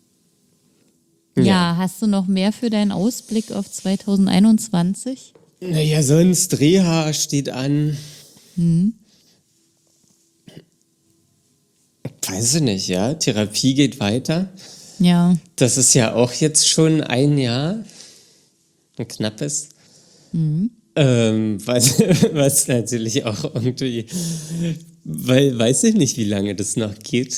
Ja, hast du noch mehr für deinen Ausblick auf 2021? Naja, sonst Reha steht an. Weiß ich nicht, ja. Therapie geht weiter. Ja. Das ist ja auch jetzt schon ein Jahr. Ein knappes. Was natürlich auch irgendwie, weil weiß ich nicht, wie lange das noch geht.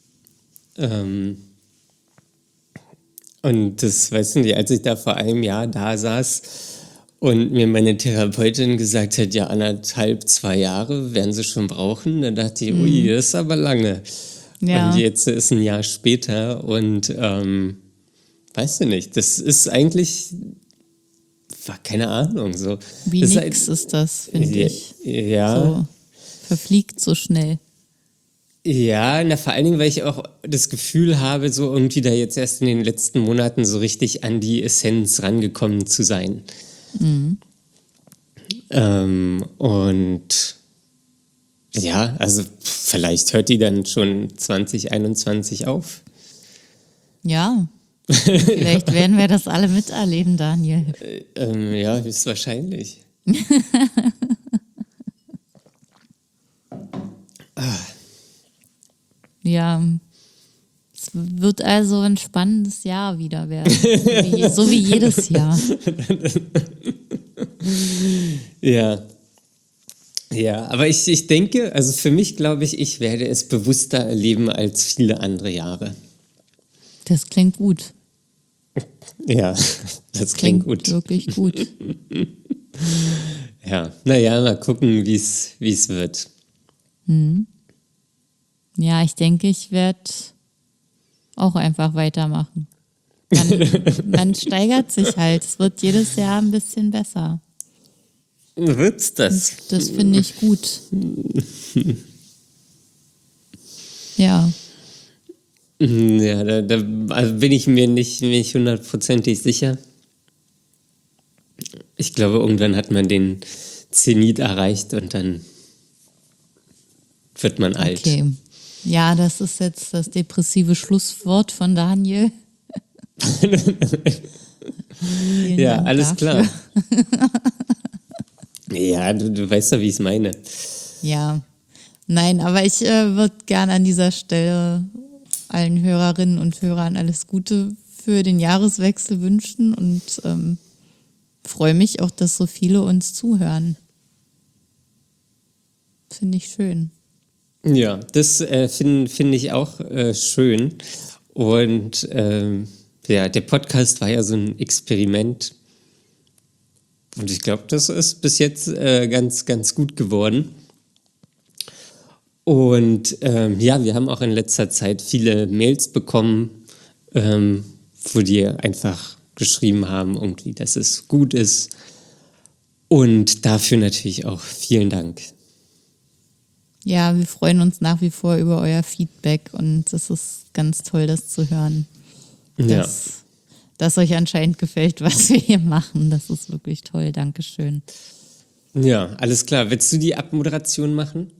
Und das, weiß ich nicht, als ich da vor einem Jahr da saß und mir meine Therapeutin gesagt hat, ja, 1,5, 2 Jahre werden sie schon brauchen, dann dachte ich, ui, das ist aber lange. Ja. Und jetzt ist ein Jahr später und weißt du nicht, das ist eigentlich, keine Ahnung, so. Wie das nix ist das, finde ich. Ja. So, verfliegt so schnell. Ja, vor allen Dingen, weil ich auch das Gefühl habe, so irgendwie da jetzt erst in den letzten Monaten so richtig an die Essenz rangekommen zu sein. Und ja, also vielleicht hört die dann schon 2021 auf. Ja, vielleicht werden wir das alle miterleben, Daniel. Ja, höchstwahrscheinlich. Ja, es wird also ein spannendes Jahr wieder werden, so wie jedes Jahr. Ja. Ja, aber ich denke, also für mich glaube ich werde es bewusster erleben als viele andere Jahre. Das klingt gut. Ja, das klingt gut. Wirklich gut. Ja, naja, mal gucken, wie es wird. Ja, ich denke, ich werde auch einfach weitermachen. Man steigert sich halt. Es wird jedes Jahr ein bisschen besser. Wird's das? Das finde ich gut. Ja. Ja, also bin ich mir nicht hundertprozentig sicher. Ich glaube, irgendwann hat man den Zenit erreicht und dann wird man alt. Okay. Ja, das ist jetzt das depressive Schlusswort von Daniel. Ja, Dank alles dafür. klar. Ja, du weißt ja, wie ich es meine. Ja, nein, aber ich würde gerne an dieser Stelle allen Hörerinnen und Hörern alles Gute für den Jahreswechsel wünschen und freue mich auch, dass so viele uns zuhören. Finde ich schön. Ja, das find ich auch schön. Und ja, der Podcast war ja so ein Experiment. Und ich glaube, das ist bis jetzt ganz, ganz gut geworden. Und ja, wir haben auch in letzter Zeit viele Mails bekommen, wo die einfach geschrieben haben, irgendwie, dass es gut ist. Und dafür natürlich auch vielen Dank. Ja, wir freuen uns nach wie vor über euer Feedback und es ist ganz toll, das zu hören. Ja. Dass euch anscheinend gefällt, was wir hier machen. Das ist wirklich toll. Dankeschön. Ja, alles klar. Willst du die Abmoderation machen?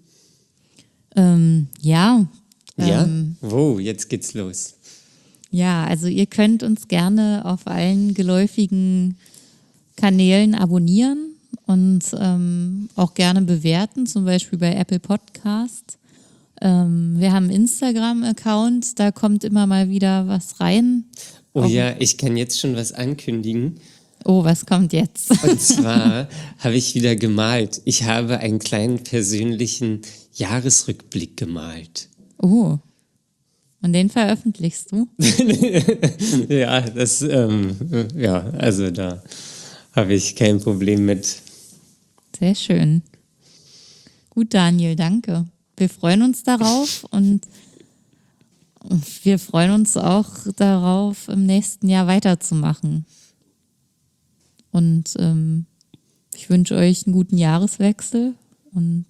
Ja. Ja? Wow, jetzt geht's los. Ja, also ihr könnt uns gerne auf allen geläufigen Kanälen abonnieren und auch gerne bewerten, zum Beispiel bei Apple Podcast. Wir haben einen Instagram-Account, da kommt immer mal wieder was rein. Oh ja, ich kann jetzt schon was ankündigen. Oh, was kommt jetzt? Und zwar habe ich wieder gemalt. Ich habe einen kleinen persönlichen Jahresrückblick gemalt. Oh, und den veröffentlichst du? Ja, ja, also da habe ich kein Problem mit. Sehr schön. Gut, Daniel, danke. Wir freuen uns darauf und wir freuen uns auch darauf, im nächsten Jahr weiterzumachen. Und ich wünsche euch einen guten Jahreswechsel und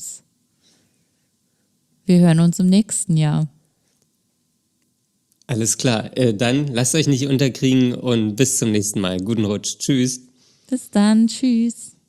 wir hören uns im nächsten Jahr. Alles klar. Dann lasst euch nicht unterkriegen und bis zum nächsten Mal. Guten Rutsch. Tschüss. Bis dann. Tschüss.